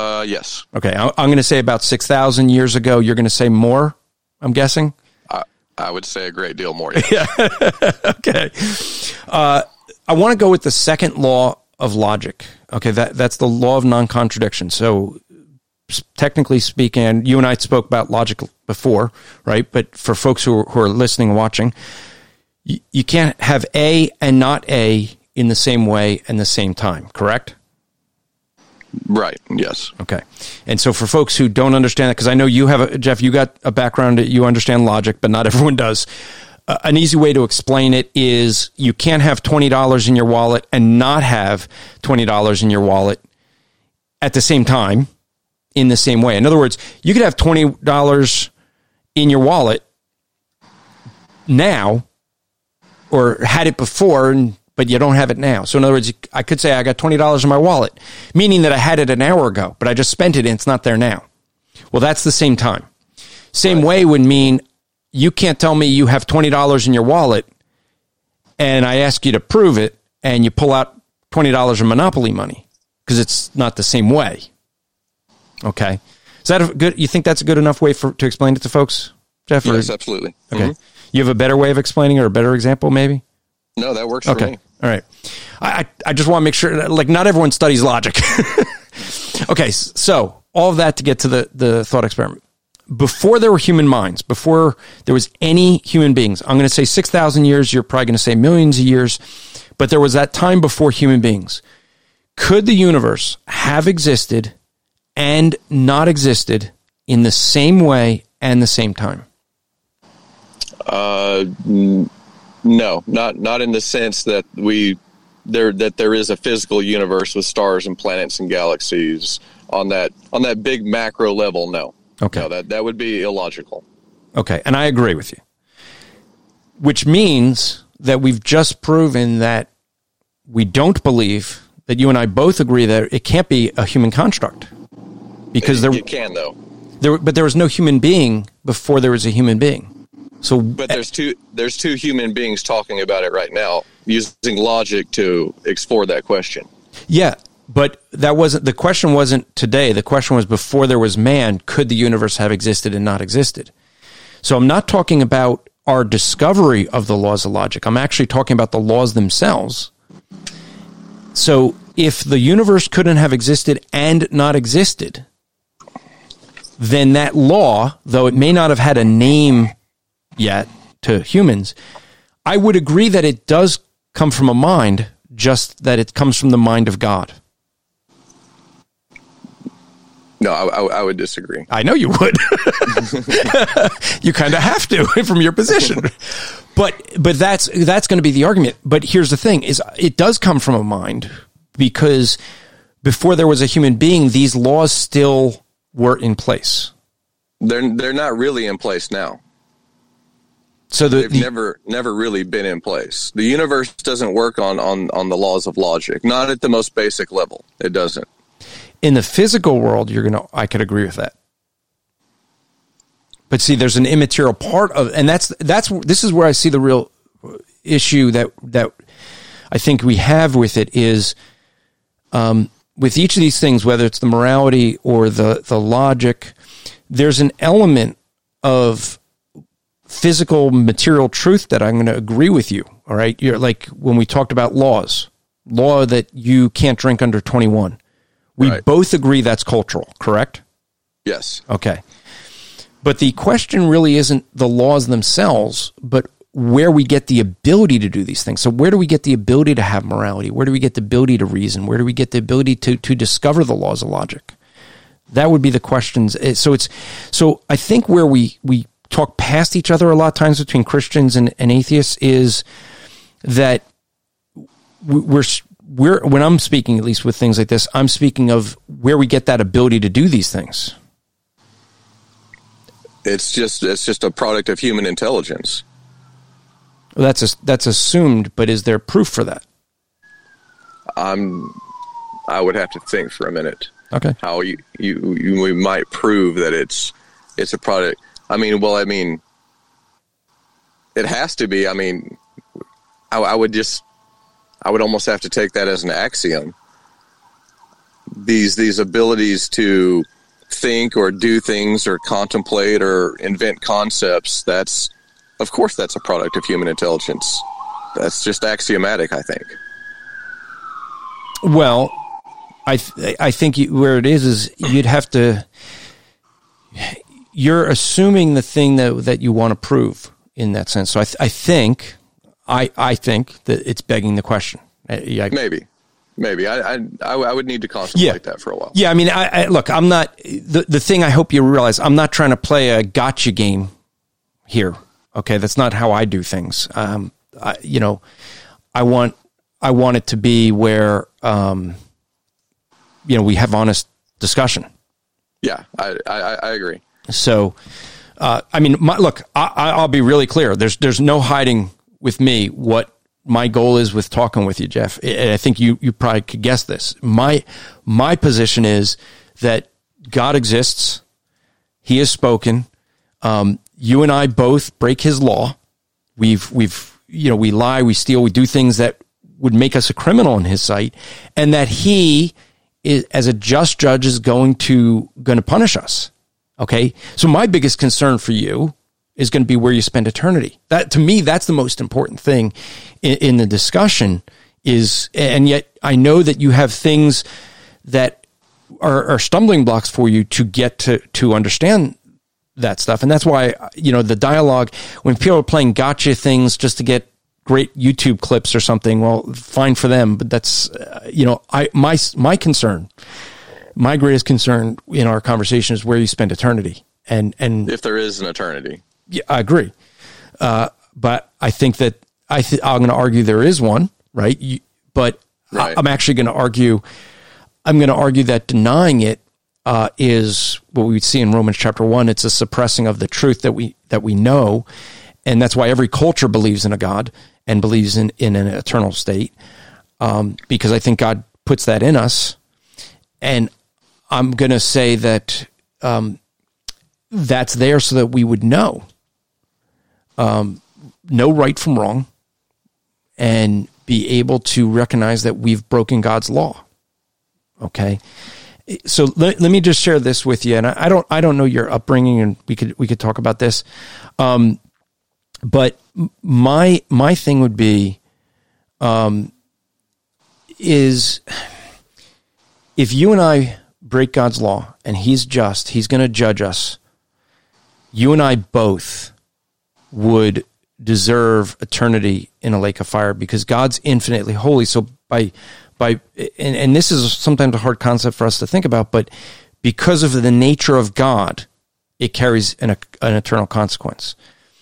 Yes. Okay. I'm going to say about 6,000 years ago. You're going to say more, I'm guessing? I would say a great deal more. Yeah. Okay. I want to go with the second law of logic. Okay, that's the law of non-contradiction. So technically speaking, you and I spoke about logic before, right? But for folks who are listening and watching, you can't have A and not A in the same way and the same time, correct? Right, yes. Okay. And so for folks who don't understand that, because I know you have, Jeff, you got a background, you understand logic, but not everyone does. An easy way to explain it is you can't have $20 in your wallet and not have $20 in your wallet at the same time in the same way. In other words, you could have $20 in your wallet now or had it before, but you don't have it now. So in other words, I could say I got $20 in my wallet, meaning that I had it an hour ago, but I just spent it and it's not there now. Well, that's the same time. Same way would mean you can't tell me you have $20 in your wallet and I ask you to prove it and you pull out $20 of Monopoly money because it's not the same way. Okay. Is that a good, you think that's a good enough way to explain it to folks, Jeff? Yes, absolutely. Okay. Mm-hmm. You have a better way of explaining or a better example maybe? No, that works for me. All right. I just want to make sure, like, not everyone studies logic. Okay, so all of that to get to the thought experiment. Before there were human minds, before there was any human beings, I'm going to say 6,000 years, you're probably going to say millions of years, but there was that time before human beings. Could the universe have existed and not existed in the same way and the same time? No, not in the sense that there is a physical universe with stars and planets and galaxies on that big macro level. No. Okay. No, that would be illogical. Okay, and I agree with you. Which means that we've just proven that we don't believe that you and I both agree that it can't be a human construct. Because it can though. But there was no human being before there was a human being. So, but there's two human beings talking about it right now, using logic to explore that question. Yeah, but the question wasn't today. The question was before there was man, could the universe have existed and not existed? So I'm not talking about our discovery of the laws of logic. I'm actually talking about the laws themselves. So if the universe couldn't have existed and not existed, then that law, though it may not have had a name yet to humans, I would agree that it does come from a mind, just that it comes from the mind of God. No, I would disagree. I know you would. You kind of have to from your position. But that's going to be the argument. But here's the thing, is it does come from a mind because before there was a human being, these laws still were in place. They're not really in place now. So they've never really been in place. The universe doesn't work on the laws of logic, not at the most basic level. It doesn't. In the physical world, I could agree with that. But see, there's an immaterial part of, and this is where I see the real issue that I think we have with it is, with each of these things, whether it's the morality or the logic, there's an element of physical material truth that I'm going to agree with you. All right. You're like when we talked about law that you can't drink under 21. We both agree that's cultural, correct? Yes. Okay. But the question really isn't the laws themselves, but where we get the ability to do these things. So where do we get the ability to have morality? Where do we get the ability to reason? Where do we get the ability to discover the laws of logic? That would be the questions. So I think where we talk past each other a lot of times between Christians and atheists is that we're when I'm speaking, at least with things like this, I'm speaking of where we get that ability to do these things. It's just a product of human intelligence. Well, that's assumed, but is there proof for that? I would have to think for a minute. Okay. How we might prove that it's a product. I mean, it has to be. I mean, I would almost have to take that as an axiom. These abilities to think or do things or contemplate or invent concepts, that's Of course that's a product of human intelligence. That's just axiomatic, I think. Well, I think where it is you'd have to... You're assuming the thing that you want to prove in that sense. So I think that it's begging the question. Maybe. I would need to contemplate that for a while. Yeah, I mean, look, I'm not... The thing I hope you realize, I'm not trying to play a gotcha game here. Okay, that's not how I do things. I want it to be where, we have honest discussion. Yeah, I agree. So, I'll be really clear. There's no hiding with me what my goal is with talking with you, Jeff. And I think you probably could guess this. My position is that God exists. He has spoken. You and I both break his law. We lie, we steal, we do things that would make us a criminal in his sight, and that he is, as a just judge, is going to punish us. Okay? So my biggest concern for you is going to be where you spend eternity. That, to me, that's the most important thing in the discussion is, and yet I know that you have things that are stumbling blocks for you to get to understand that stuff. And that's why, the dialogue, when people are playing gotcha things just to get great YouTube clips or something, well, fine for them. But that's, my concern, my greatest concern in our conversation is where you spend eternity. And if there is an eternity. Yeah, I agree. But I think that I'm going to argue there is one, right? Right. I'm actually going to argue that denying it is what we see in Romans chapter 1. It's a suppressing of the truth that we know, and that's why every culture believes in a God and believes in an eternal state, because I think God puts that in us. And I'm going to say that that's there so that we would know right from wrong, and be able to recognize that we've broken God's law. Okay. So let me just share this with you. And I don't know your upbringing, and we could talk about this. But my thing would be, is if you and I break God's law and he's just, he's going to judge us, you and I both would deserve eternity in a lake of fire, because God's infinitely holy. So and this is sometimes a hard concept for us to think about, but because of the nature of God, it carries an eternal consequence.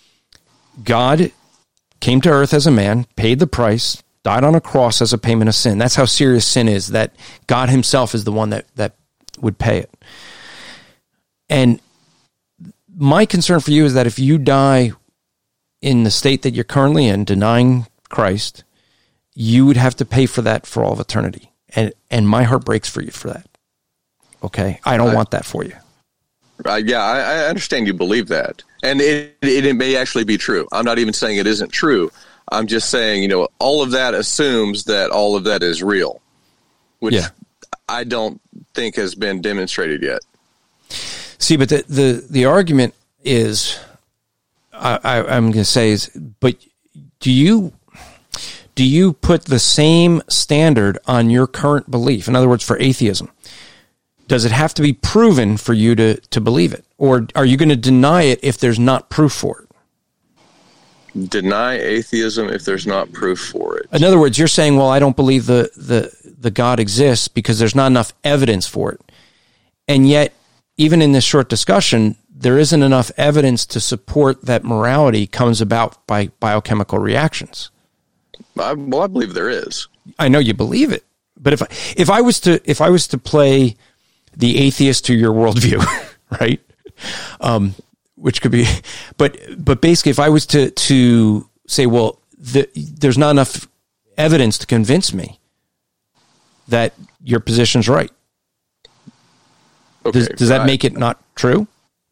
God came to earth as a man, paid the price, died on a cross as a payment of sin. That's how serious sin is, that God himself is the one that would pay it. And my concern for you is that if you die in the state that you're currently in, denying Christ, you would have to pay for that for all of eternity. And my heart breaks for you for that. Okay? I don't want that for you. I understand you believe that. And it may actually be true. I'm not even saying it isn't true. I'm just saying, all of that assumes that all of that is real, which I don't think has been demonstrated yet. See, but the argument is, I'm going to say is, but do you put the same standard on your current belief? In other words, for atheism, does it have to be proven for you to believe it? Or are you going to deny it if there's not proof for it? Deny atheism if there's not proof for it. In other words, you're saying, well, I don't believe the God exists because there's not enough evidence for it. And yet, even in this short discussion, there isn't enough evidence to support that morality comes about by biochemical reactions. I believe there is. I know you believe it, but if I was to play the atheist to your worldview, right? Which could be, but basically, if I was to say, well, there's not enough evidence to convince me that your position's right. Okay, does that make it not true?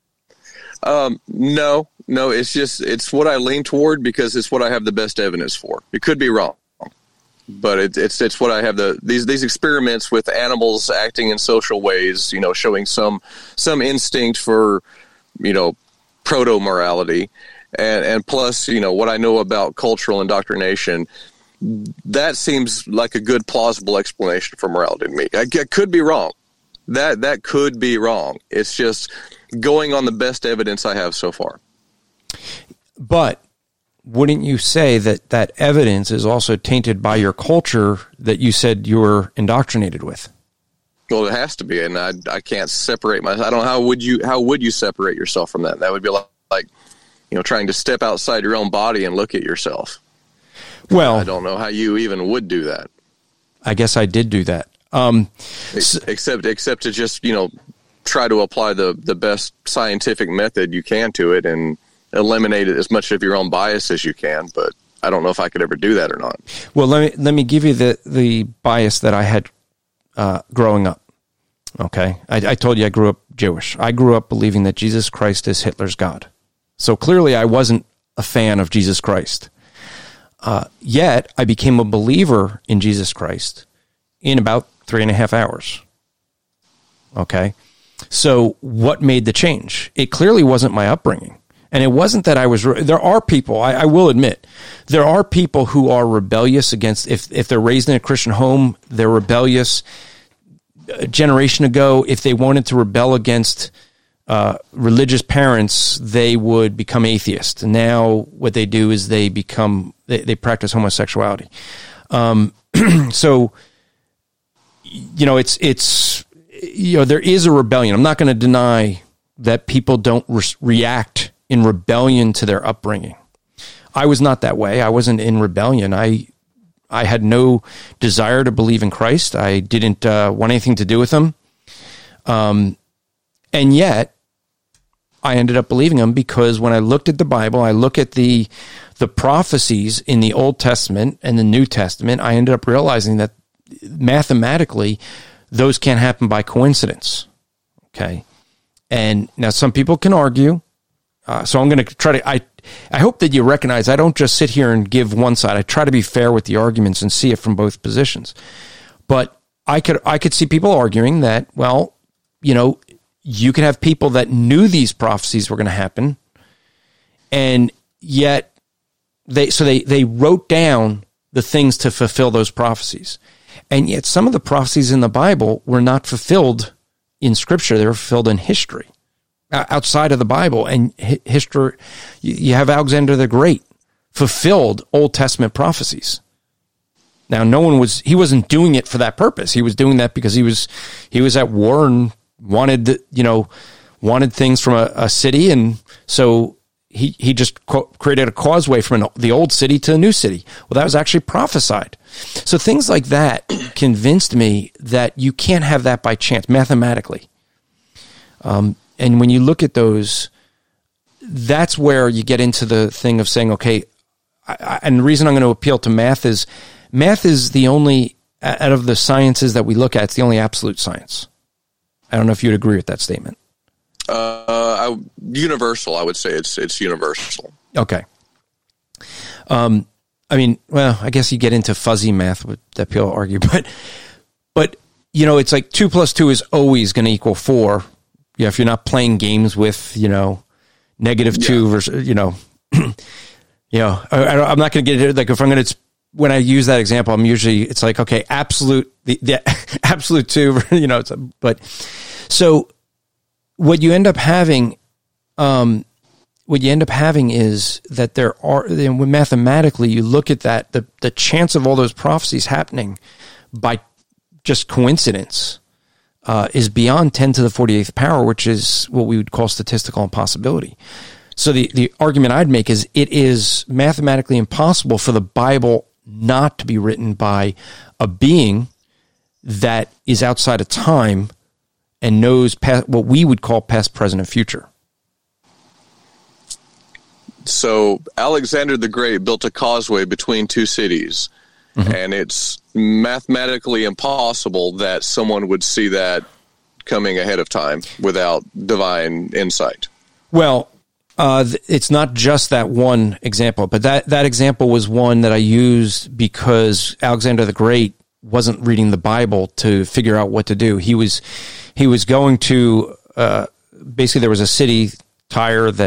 No, it's what I lean toward because it's what I have the best evidence for. It could be wrong, but it's what I have these experiments with animals acting in social ways, showing some instinct for, proto-morality. and plus, what I know about cultural indoctrination, that seems like a good, plausible explanation for morality to me. I could be wrong. That could be wrong. It's just going on the best evidence I have so far. But wouldn't you say that evidence is also tainted by your culture that you said you were indoctrinated with? Well, it has to be, and I can't separate myself. I don't know, how would you separate yourself from that? That would be like trying to step outside your own body and look at yourself. Well, I don't know how you even would do that. I guess I did do that. Except to just, try to apply the best scientific method you can to it and eliminate as much of your own bias as you can. But I don't know if I could ever do that or not. Well, let me give you the bias that I had growing up. Okay. I told you I grew up Jewish. I grew up believing that Jesus Christ is Hitler's God. So clearly I wasn't a fan of Jesus Christ. Yet I became a believer in Jesus Christ in about 3.5 hours. Okay. So what made the change? It clearly wasn't my upbringing. And it wasn't that I was, there are people, I will admit, there are people who are rebellious against, if they're raised in a Christian home, they're rebellious. A generation ago, if they wanted to rebel against religious parents, they would become atheist. There what they do is they practice homosexuality. So, there is a rebellion. I'm not going to deny that people don't react in rebellion to their upbringing. I was not that way. I wasn't in rebellion. I had no desire to believe in Christ. I didn't want anything to do with him. And yet, I ended up believing him because when I looked at the Bible, I look at the prophecies in the Old Testament and the New Testament, I ended up realizing that mathematically, those can't happen by coincidence. Okay? And now some people can argue. So I'm going to try to, I hope that you recognize I don't just sit here and give one side. I try to be fair with the arguments and see it from both positions. But I could see people arguing that, well, you could have people that knew these prophecies were going to happen, and yet they wrote down the things to fulfill those prophecies. And yet some of the prophecies in the Bible were not fulfilled in Scripture. They were fulfilled in history. Outside of the Bible and history, you have Alexander the Great fulfilled Old Testament prophecies. Now, he wasn't doing it for that purpose. He was doing that because he was at war and wanted things from a city, and so he just created a causeway from the old city to the new city. Well, that was actually prophesied. So things like that convinced me that you can't have that by chance mathematically. And when you look at those, that's where you get into the thing of saying, okay, and the reason I'm going to appeal to math is the only, out of the sciences that we look at, it's the only absolute science. I don't know if you'd agree with that statement. Universal, I would say it's universal. Okay. I guess you get into fuzzy math that people argue, but it's like 2 + 2 is always going to equal 4. If you're not playing games with, -2 versus, I'm not going to get into, like, if I'm going to, when I use that example, it's like, okay, absolute, the absolute 2, but so what you end up having is that there are, when mathematically you look at that, the chance of all those prophecies happening by just coincidence, is beyond 10 to the 48th power, which is what we would call statistical impossibility. So the argument I'd make is it is mathematically impossible for the Bible not to be written by a being that is outside of time and knows what we would call past, present, and future. So Alexander the Great built a causeway between two cities. Mm-hmm. And it's mathematically impossible that someone would see that coming ahead of time without divine insight. Well, it's not just that one example, but that example was one that I used because Alexander the Great wasn't reading the Bible to figure out what to do. He was going to, basically there was a city, Tyre, that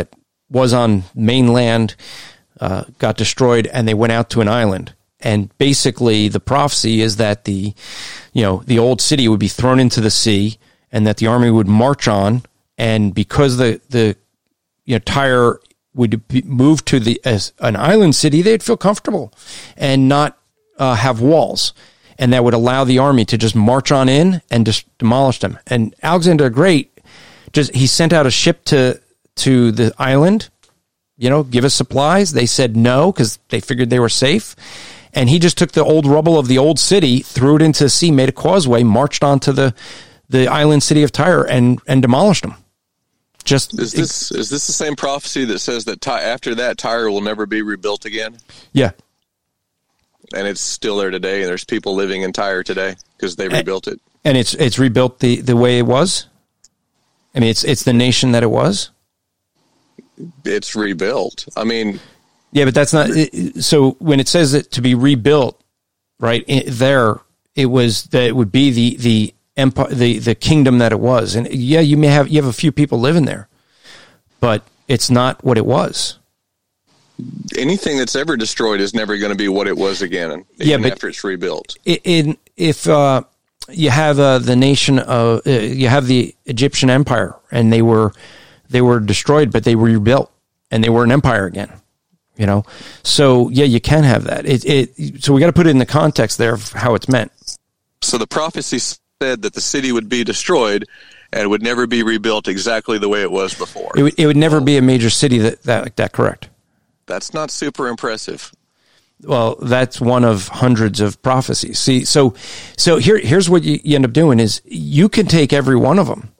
was on mainland got destroyed, and they went out to an island. And basically, the prophecy is that the old city would be thrown into the sea, and that the army would march on. And because the Tyre would be moved to an island city, they'd feel comfortable and not have walls, and that would allow the army to just march on in and just demolish them. And Alexander the Great, he sent out a ship to the island, give us supplies. They said no because they figured they were safe. And he just took the old rubble of the old city, threw it into the sea, made a causeway, marched onto the island city of Tyre and demolished them. Is this the same prophecy that says that after that Tyre will never be rebuilt again? Yeah. And it's still there today, and there's people living in Tyre today because they rebuilt it. And it's rebuilt the way it was? I mean, it's the nation that it was? It's rebuilt. I mean... Yeah, but that's not... So when it says it to be rebuilt, right, it was that it would be the empire, the kingdom that it was. And yeah, you have a few people living there, but it's not what it was. Anything that's ever destroyed is never going to be what it was again, even after it's rebuilt. If you have the nation of you have the Egyptian Empire, and they were destroyed, but they were rebuilt, and they were an empire again. So yeah, you can have that. So we got to put it in the context there of how it's meant. So the prophecy said that the city would be destroyed and would never be rebuilt exactly the way it was before. It would never be a major city that correct. That's not super impressive. Well, that's one of hundreds of prophecies. See, so here's what you end up doing is you can take every one of them,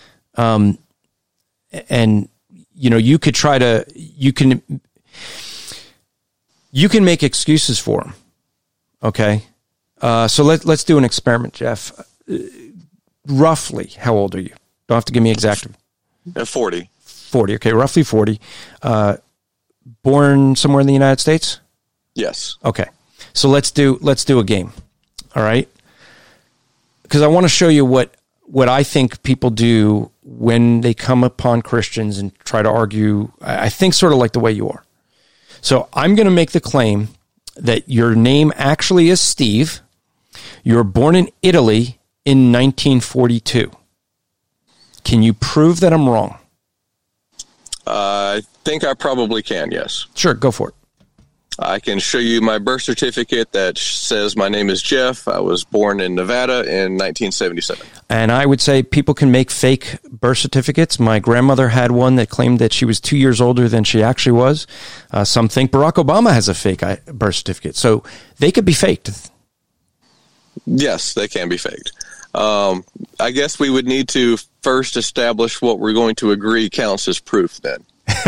and you could try to you can make excuses for them. Okay, so let's do an experiment, Jeff. Roughly, how old are you? Don't have to give me exact. 40. 40. Okay, roughly 40. Born somewhere in the United States? Yes. Okay. So let's do a game. All right? Because I want to show you what I think people do when they come upon Christians and try to argue, I think sort of like the way you are. So I'm going to make the claim that your name actually is Steve. You were born in Italy in 1942. Can you prove that I'm wrong? I think I probably can, yes. Sure, go for it. I can show you my birth certificate that says my name is Jeff. I was born in Nevada in 1977. And I would say people can make fake birth certificates. My grandmother had one that claimed that she was 2 years older than she actually was. Some think Barack Obama has a fake birth certificate. So they could be faked. Yes, they can be faked. I guess we would need to first establish what we're going to agree counts as proof then.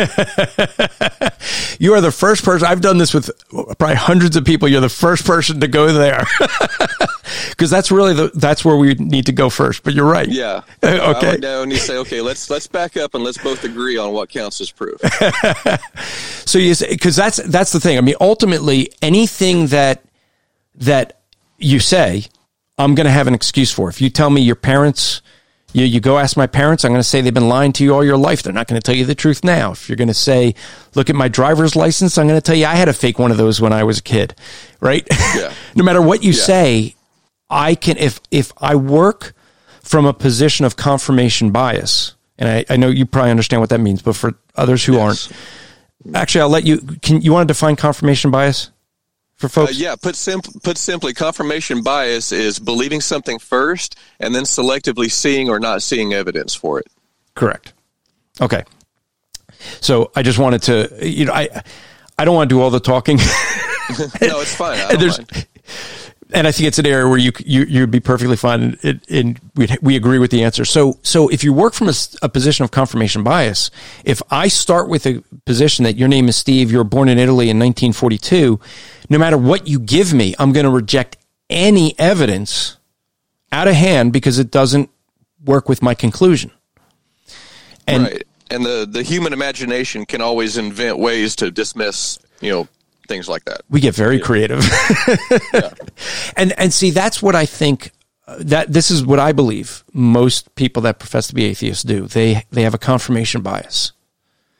You are the first person. I've done this with probably hundreds of people. You're the first person to go there because that's really that's where we need to go first. But you're right. Yeah. Okay. I would now need to say, okay, let's back up and let's both agree on what counts as proof. So you say, because that's the thing. I mean, ultimately, anything that you say, I'm going to have an excuse for. If you tell me your parents. You go ask my parents, I'm going to say they've been lying to you all your life. They're not going to tell you the truth now. If you're going to say, look at my driver's license, I'm going to tell you I had to fake one of those when I was a kid, right? Yeah. No matter what you say, I can, if I work from a position of confirmation bias, and I know you probably understand what that means, but for others who aren't, actually, I'll let you, you want to define confirmation bias? For folks? Put simply, confirmation bias is believing something first and then selectively seeing or not seeing evidence for it. Correct. Okay. So I just wanted to, I don't want to do all the talking. No, it's fine. I don't mind. And I think it's an area where you'd be perfectly fine, and we agree with the answer. So if you work from a position of confirmation bias, if I start with a position that your name is Steve, you were born in Italy in 1942, no matter what you give me, I'm going to reject any evidence out of hand because it doesn't work with my conclusion. And, right. And the human imagination can always invent ways to dismiss, things like that. We get very creative. Yeah. And see, that's what I think, that this is what I believe most people that profess to be atheists do. They have a confirmation bias.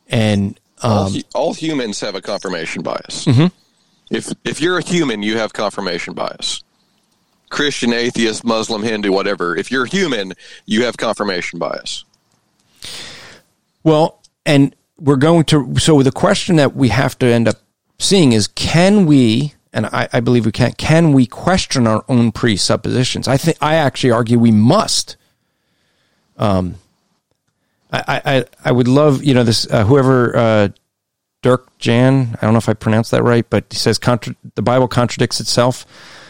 And all humans have a confirmation bias. Mm-hmm. If you're a human, you have confirmation bias. Christian, atheist, Muslim, Hindu, whatever. If you're human, you have confirmation bias. Well, and we're going to, so the question that we have to end up seeing is, can we, and I believe we can we question our own presuppositions? I actually argue we must. I would love, this, whoever, Dirk Jan, I don't know if I pronounced that right, but he says the Bible contradicts itself.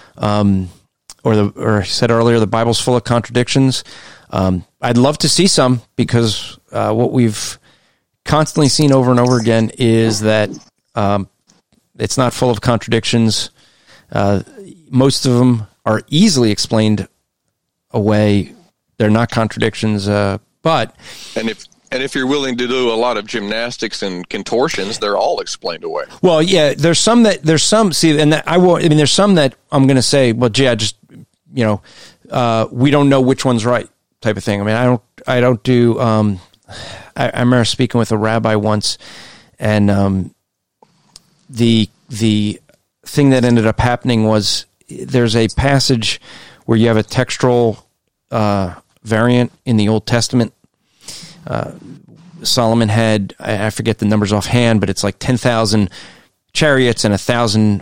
Or he said earlier, the Bible's full of contradictions. I'd love to see some, because what we've constantly seen over and over again is that it's not full of contradictions. Most of them are easily explained away. They're not contradictions, but... And if you're willing to do a lot of gymnastics and contortions, they're all explained away. Well, yeah, there's some that there's some that I'm going to say, well, gee, we don't know which one's right, type of thing. I mean, I don't do. I remember speaking with a rabbi once, and the thing that ended up happening was there's a passage where you have a textual variant in the Old Testament. Solomon had, I forget the numbers offhand, but it's like 10,000 chariots and 1,000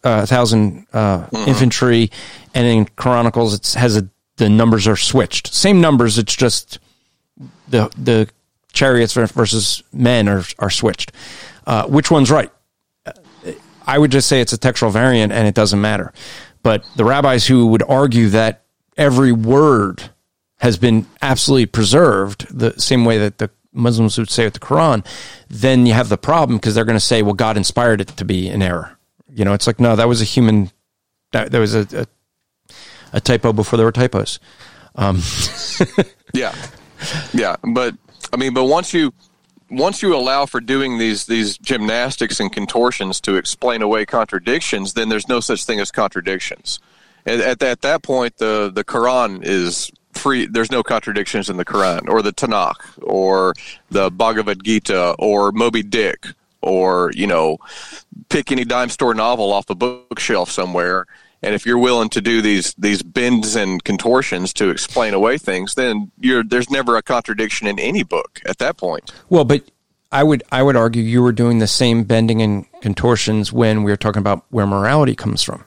infantry. And in Chronicles, it has the numbers are switched. Same numbers, it's just the chariots versus men are switched. Which one's right? I would just say it's a textual variant and it doesn't matter. But the rabbis who would argue that every word has been absolutely preserved, the same way that the Muslims would say with the Quran, then you have the problem, because they're going to say, well, God inspired it to be an error. It's like, no, that was a human, that was a typo before there were typos. Yeah. But once you allow for doing these gymnastics and contortions to explain away contradictions, then there's no such thing as contradictions. At that point, the Quran is free. There's no contradictions in the Quran or the Tanakh or the Bhagavad Gita or Moby Dick or, pick any dime store novel off the bookshelf somewhere. And if you're willing to do these bends and contortions to explain away things, then there's never a contradiction in any book at that point. Well, but I would argue you were doing the same bending and contortions when we were talking about where morality comes from.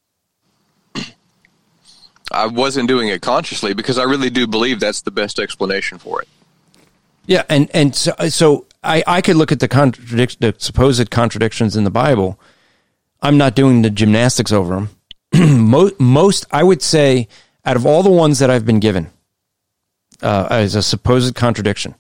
I wasn't doing it consciously, because I really do believe that's the best explanation for it. Yeah, and so I could look at the supposed contradictions in the Bible. I'm not doing the gymnastics over them. Most, I would say, out of all the ones that I've been given as a supposed contradiction,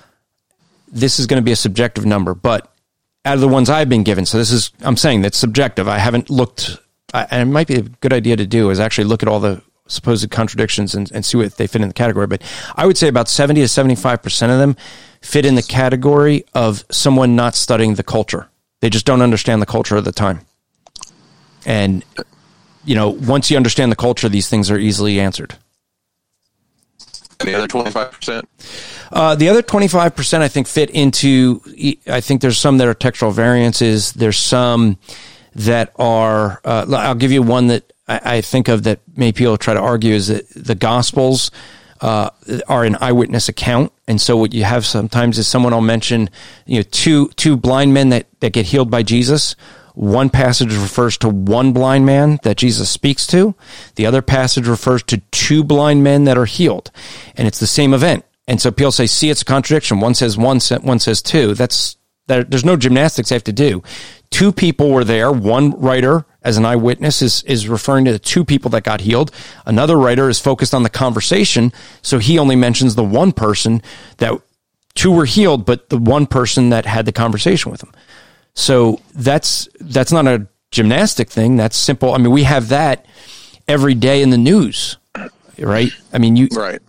this is going to be a subjective number, but out of the ones I've been given, so I'm saying that's subjective. I haven't looked, and it might be a good idea to do, is actually look at all the supposed contradictions and see what they fit in the category. But I would say about 70 to 75% of them fit in the category of someone not studying the culture. They just don't understand the culture of the time. And, once you understand the culture, these things are easily answered. And the other 25%? The other 25%, I think, fit into, I think there's some that are textual variances. There's some that are, I'll give you one that I think of that many people try to argue, is that the Gospels are an eyewitness account. And so what you have sometimes is someone will mention, two blind men that get healed by Jesus. One passage refers to one blind man that Jesus speaks to. The other passage refers to two blind men that are healed. And it's the same event. And so people say, see, it's a contradiction. One says one says two. There's no gymnastics they have to do. Two people were there. One writer, as an eyewitness, is referring to the two people that got healed. Another writer is focused on the conversation, so he only mentions the one person that two were healed, but the one person that had the conversation with him. So that's not a gymnastic thing. That's simple. I mean, we have that every day in the news, right? I mean, right.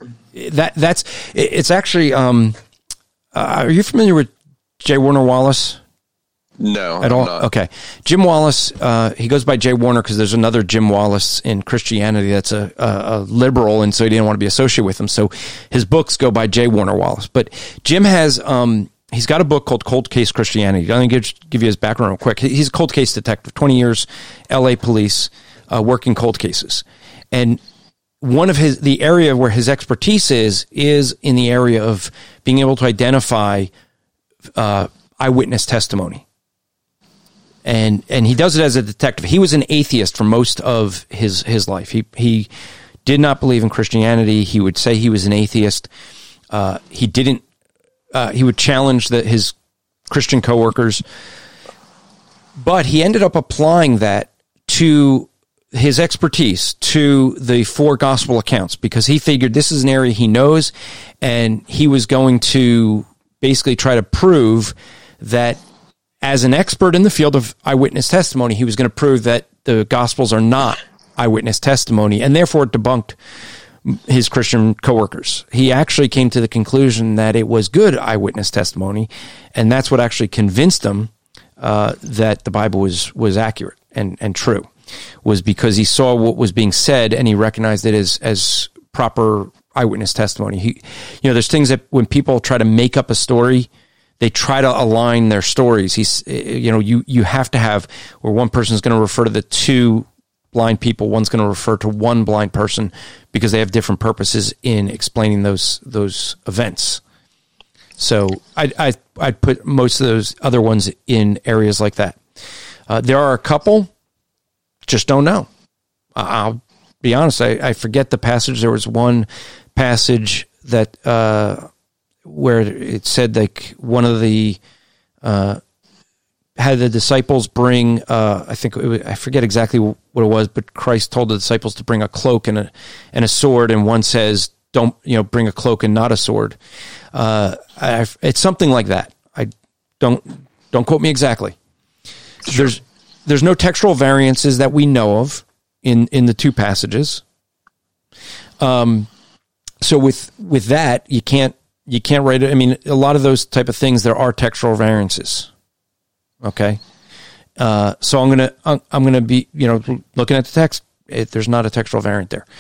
It's actually. Are you familiar with J. Warner Wallace? No, at all. I'm not. Okay, Jim Wallace. He goes by J. Warner because there's another Jim Wallace in Christianity that's a liberal, and so he didn't want to be associated with him. So his books go by J. Warner Wallace. But Jim has he's got a book called Cold Case Christianity. I'm going to give you his background real quick. He's a cold case detective, 20 years, LA police, working cold cases. And one of the area where his expertise is in the area of being able to identify eyewitness testimony. And he does it as a detective. He was an atheist for most of his life. He did not believe in Christianity. He would say he was an atheist. He would challenge his Christian coworkers, but he ended up applying that to his expertise to the 4 gospel accounts because he figured this is an area he knows, and he was going to basically try to prove that as an expert in the field of eyewitness testimony, he was going to prove that the gospels are not eyewitness testimony, and therefore debunked his Christian coworkers. He actually came to the conclusion that it was good eyewitness testimony, and that's what actually convinced him that the Bible was accurate and true, was because he saw what was being said and he recognized it as proper eyewitness testimony. There's things that when people try to make up a story, they try to align their stories. You have to have where one person is going to refer to the 2 blind people, one's going to refer to one blind person because they have different purposes in explaining those events. So I'd put most of those other ones in areas like that. There are a couple, just don't know. I'll be honest, I forget the passage. There was one passage that where it said like one of the had the disciples bring, I forget exactly what it was, but Christ told the disciples to bring a cloak and a sword, and one says, don't, bring a cloak and not a sword. It's something like that. I don't quote me exactly. Sure. There's no textual variances that we know of in the 2 passages. So with that, you can't write it. I mean, a lot of those type of things, there are textual variances. Okay. So I'm going to be, looking at the text, there's not a textual variant there.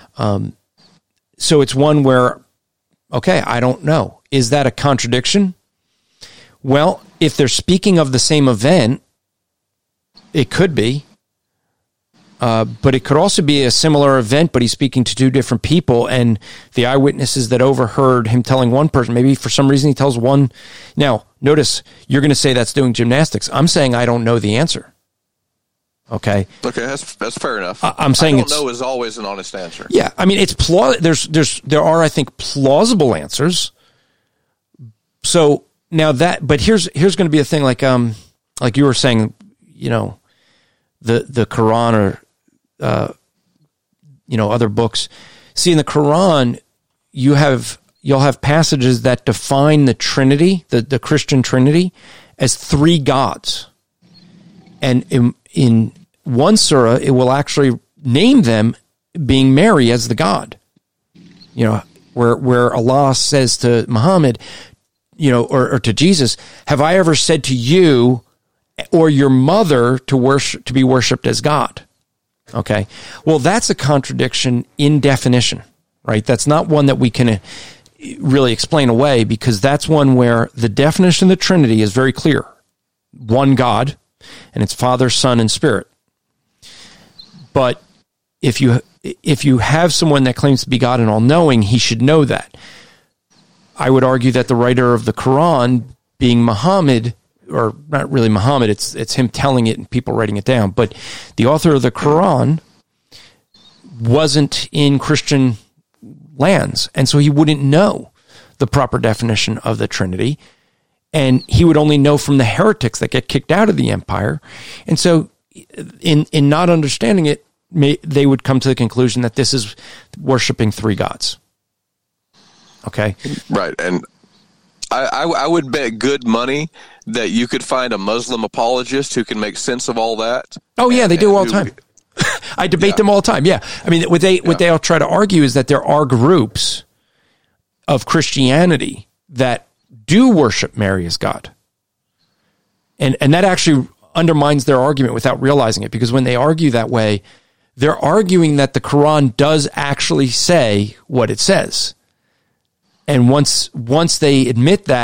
So it's one where, okay, I don't know. Is that a contradiction? Well, if they're speaking of the same event, it could be. But it could also be a similar event, but he's speaking to 2 different people, and the eyewitnesses that overheard him telling one person, maybe for some reason he tells one. Now, notice, you're going to say that's doing gymnastics. I'm saying I don't know the answer. Okay? Okay, that's fair enough. I'm saying I don't know is always an honest answer. Yeah, I mean, it's there are, I think, plausible answers. So now but here's going to be a thing like you were saying, the Quran or other books. See, in the Quran, you'll have passages that define the Trinity, the Christian Trinity, as 3 gods. And in one surah, it will actually name them being Mary as the God. Where Allah says to Muhammad, or to Jesus, have I ever said to you or your mother to be worshipped as God? Okay. Well, that's a contradiction in definition, right? That's not one that we can really explain away, because that's one where the definition of the Trinity is very clear. One God, and it's Father, Son, and Spirit. But if you have someone that claims to be God and all-knowing, he should know that. I would argue that the writer of the Quran, being Muhammad, or not really Muhammad, it's him telling it and people writing it down, but the author of the Quran wasn't in Christian lands, and so he wouldn't know the proper definition of the Trinity, and he would only know from the heretics that get kicked out of the empire. And so in not understanding it, they would come to the conclusion that this is worshiping 3 gods. Okay? Right, and I would bet good money that you could find a Muslim apologist who can make sense of all that. Oh, yeah, they do all the time. I debate them all the time, yeah. I mean, what they'll try to argue is that there are groups of Christianity that do worship Mary as God. And that actually undermines their argument without realizing it, because when they argue that way, they're arguing that the Quran does actually say what it says. And once they admit that,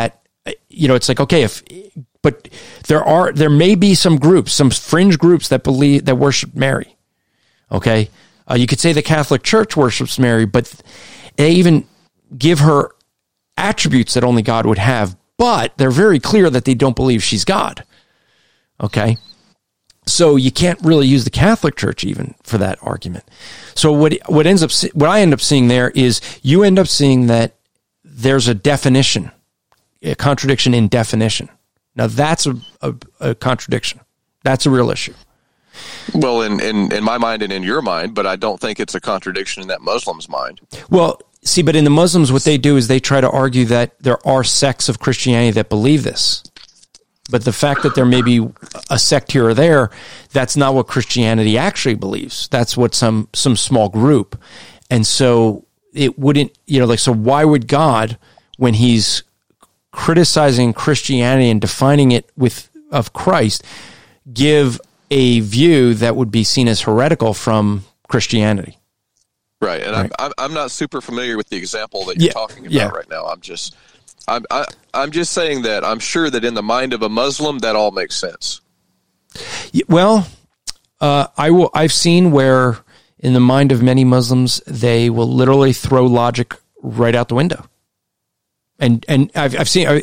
it's like, okay, but there may be some groups, some fringe groups that worship Mary. Okay. You could say the Catholic Church worships Mary, but they even give her attributes that only God would have, but they're very clear that they don't believe she's God. Okay. So you can't really use the Catholic Church even for that argument. So what I end up seeing there is you end up seeing that there's a contradiction in definition. Now that's a contradiction. That's a real issue. Well, in my mind and in your mind, but I don't think it's a contradiction in that Muslim's mind. Well, see, but in the Muslims, what they do is they try to argue that there are sects of Christianity that believe this. But the fact that there may be a sect here or there, that's not what Christianity actually believes. That's what some small group. And so it wouldn't, so why would God, when he's criticizing Christianity and defining it of Christ, give a view that would be seen as heretical from Christianity? Right. And right. I'm not super familiar with the example that you're talking about right now. I'm just saying that I'm sure that in the mind of a Muslim, that all makes sense. Well, I've seen where in the mind of many Muslims, they will literally throw logic right out the window. And I've seen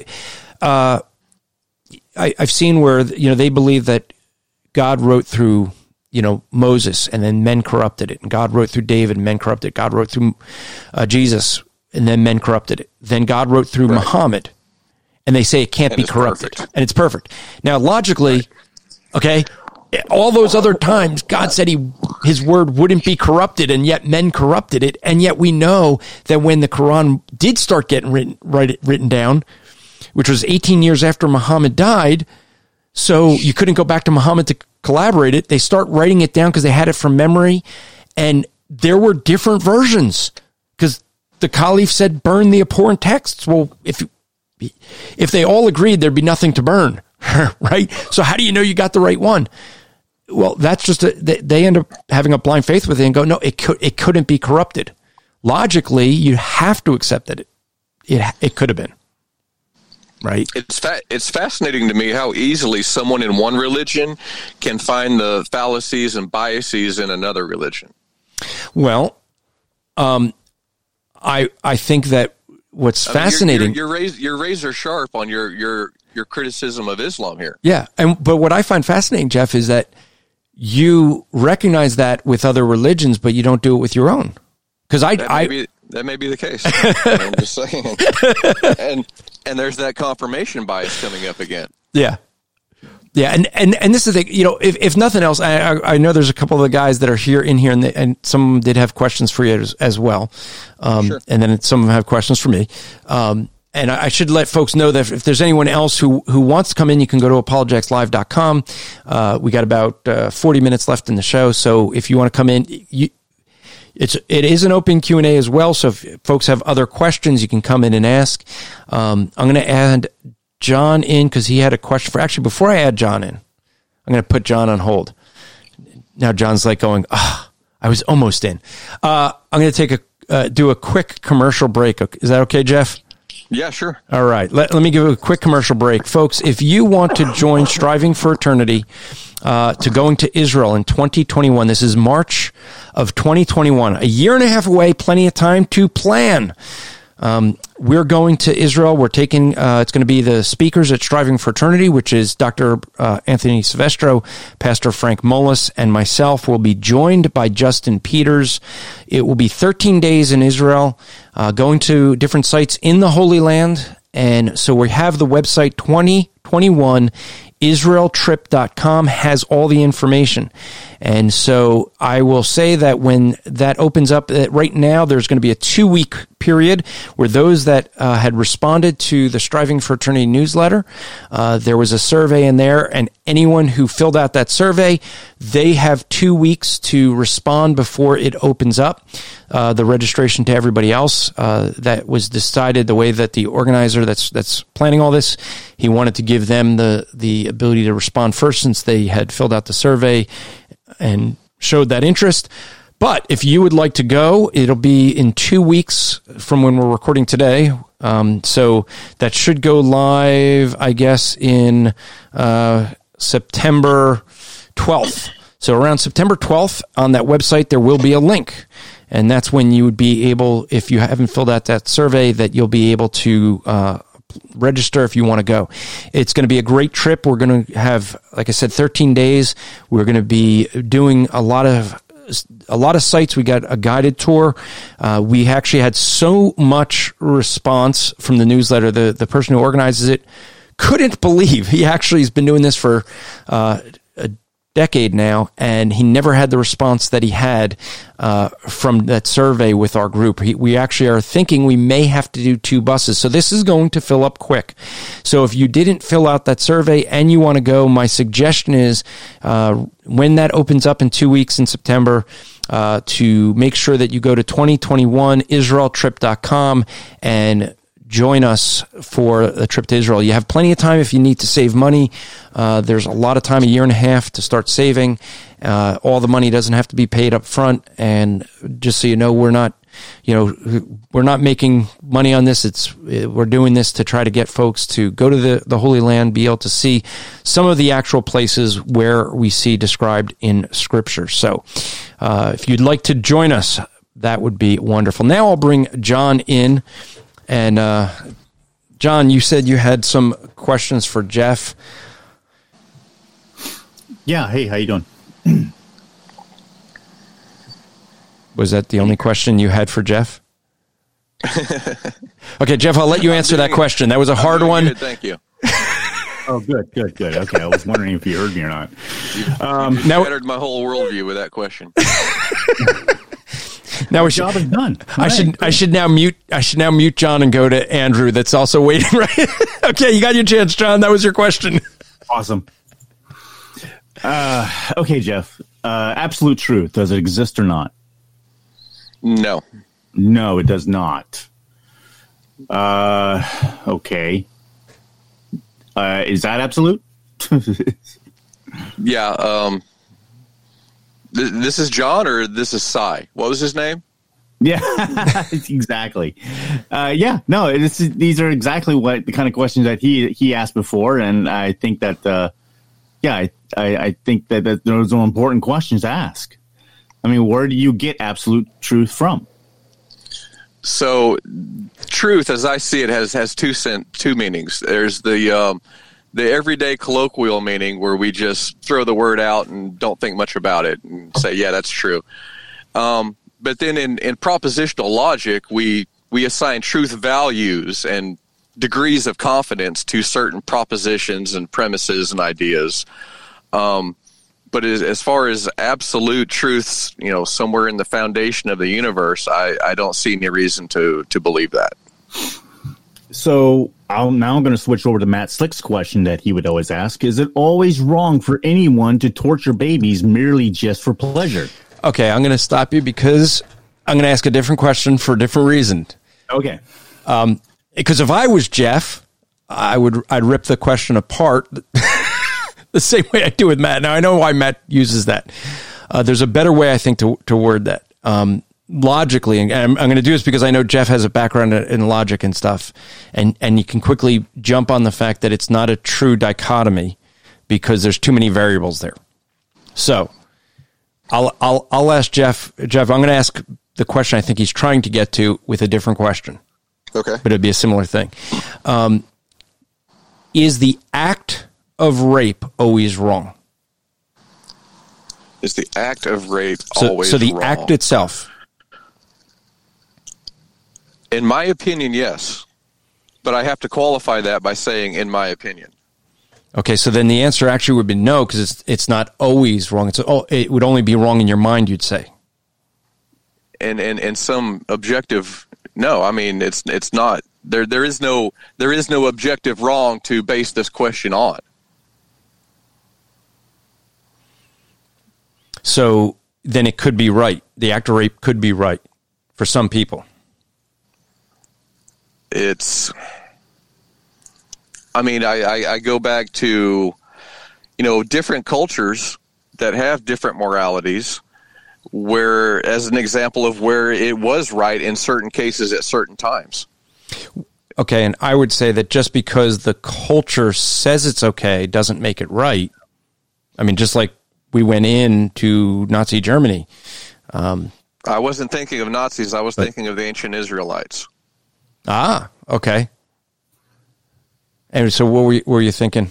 where, they believe that God wrote through, Moses, and then men corrupted it. And God wrote through David, and men corrupted it. God wrote through Jesus, and then men corrupted it. Then God wrote through Muhammad, and they say it can't be corrupted. Perfect. And it's perfect. Now, logically, okay, all those other times, God said his word wouldn't be corrupted, and yet men corrupted it. And yet we know that when the Quran did start getting written down, which was 18 years after Muhammad died, so you couldn't go back to Muhammad to collaborate it. They start writing it down because they had it from memory, and there were different versions because the Caliph said, burn the abhorrent texts. Well, if they all agreed, there'd be nothing to burn, right? So how do you know you got the right one? Well, that's just they end up having a blind faith with it and go, no, it couldn't be corrupted. Logically, you have to accept that it could have been. Right. It's fascinating to me how easily someone in one religion can find the fallacies and biases in another religion. Well, I think that what's fascinating, you're razor sharp on your criticism of Islam here. Yeah, but what I find fascinating, Jeff, is that you recognize that with other religions, but you don't do it with your own. Because that may be the case. I'm just saying. And there's that confirmation bias coming up again. Yeah. Yeah. And this is the thing, if nothing else, I know there's a couple of the guys that are in here and some of them did have questions for you as well. Sure. And then some of them have questions for me. And I should let folks know that if there's anyone else who wants to come in, you can go to apologeticslive.com. We got about 40 minutes left in the show. So if you want to come in, it is an open Q&A as well, so if folks have other questions, you can come in and ask. I'm going to add John in because he had a question actually, before I add John in, I'm going to put John on hold. Now John's like going, I was almost in. I'm going to do a quick commercial break. Is that okay, Jeff? Yeah, sure. All right. Let me give a quick commercial break. Folks, if you want to join Striving for Eternity, to going to Israel in 2021, this is March of 2021, a year and a half away, plenty of time to plan. We're going to Israel. We're taking, it's going to be the speakers at Striving for Eternity, which is Dr. Anthony Silvestro, Pastor Frank Mullis, and myself. Will be joined by Justin Peters. It will be 13 days in Israel, going to different sites in the Holy Land. And so we have the website 2021 IsraelTrip.com has all the information. And so I will say that when that opens up, right now there's going to be a 2-week period where those that had responded to the Striving for Eternity newsletter, there was a survey in there, and anyone who filled out that survey, they have 2 weeks to respond before it opens up. The registration to everybody else, that was decided the way that the organizer that's planning all this, he wanted to give them the ability to respond first since they had filled out the survey and showed that interest. But if you would like to go, it'll be in 2 weeks from when we're recording today. So that should go live, I guess, in September 12th. So around September 12th on that website, there will be a link. And that's when you would be able, if you haven't filled out that survey, that you'll be able to register if you want to go. It's going to be a great trip. We're going to have, like I said, 13 days. We're going to be doing a lot of sites. We got a guided tour. We actually had so much response from the newsletter. The person who organizes it couldn't believe, he actually has been doing this for a decade now, and he never had the response that he had from that survey with our group. We actually are thinking we may have to do 2 buses. So this is going to fill up quick. So if you didn't fill out that survey and you want to go, my suggestion is when that opens up in 2 weeks in September, to make sure that you go to 2021israeltrip.com and join us for the trip to Israel. You have plenty of time if you need to save money. There's a lot of time, 1.5 years to start saving. All the money doesn't have to be paid up front. And just so you know, we're not making money on this. We're doing this to try to get folks to go to the Holy Land, be able to see some of the actual places where we see described in Scripture. So if you'd like to join us, that would be wonderful. Now I'll bring John in. And John, you said you had some questions for Jeff. Yeah. Hey, how you doing? Was that the only question you had for Jeff? Okay, Jeff, I'll let you answer that question. That was a hard one. Good, thank you. Oh, good. Okay, I was wondering if you heard me or not. You shattered my whole worldview with that question. Now the job is done. I should now mute John and go to Andrew. That's also waiting. Right? Okay, you got your chance, John. That was your question. Awesome. Okay, Jeff. Absolute truth. Does it exist or not? No. No, it does not. Okay. Is that absolute? Yeah. This is John or this is Cy? What was his name? Yeah, exactly. Yeah, no, these are exactly what the kind of questions that he asked before, and I think that I think that those are important questions to ask. I mean, where do you get absolute truth from? So, truth, as I see it, has two meanings. There's the everyday colloquial meaning where we just throw the word out and don't think much about it and say, yeah, that's true. But then in propositional logic, we assign truth values and degrees of confidence to certain propositions and premises and ideas. But as far as absolute truths, somewhere in the foundation of the universe, I don't see any reason to believe that. So I'm going to switch over to Matt Slick's question that he would always ask. Is it always wrong for anyone to torture babies merely just for pleasure? Okay, I'm going to stop you because I'm going to ask a different question for a different reason. Okay. Because if I was Jeff, I'd rip the question apart the same way I do with Matt. Now, I know why Matt uses that. There's a better way, I think, to word that. Logically, and I'm going to do this because I know Jeff has a background in logic and stuff, and you can quickly jump on the fact that it's not a true dichotomy because there's too many variables there. So I'll ask Jeff. Jeff, I'm going to ask the question I think he's trying to get to with a different question. Okay, but it'd be a similar thing. Is the act of rape always wrong? Is the act of rape always wrong? So the wrong? act itself. In my opinion, yes. But I have to qualify that by saying, in my opinion. Okay, so then the answer actually would be no, because it's not always wrong. It would only be wrong in your mind, you'd say. And some objective, no. I mean, it's not. There is no objective wrong to base this question on. So then it could be right. The act of rape could be right for some people. I go back to, different cultures that have different moralities, where, as an example of where it was right in certain cases at certain times. Okay, and I would say that just because the culture says it's okay doesn't make it right. I mean, just like we went into Nazi Germany. I wasn't thinking of Nazis. I was thinking of the ancient Israelites. Ah, okay. And so what were you thinking?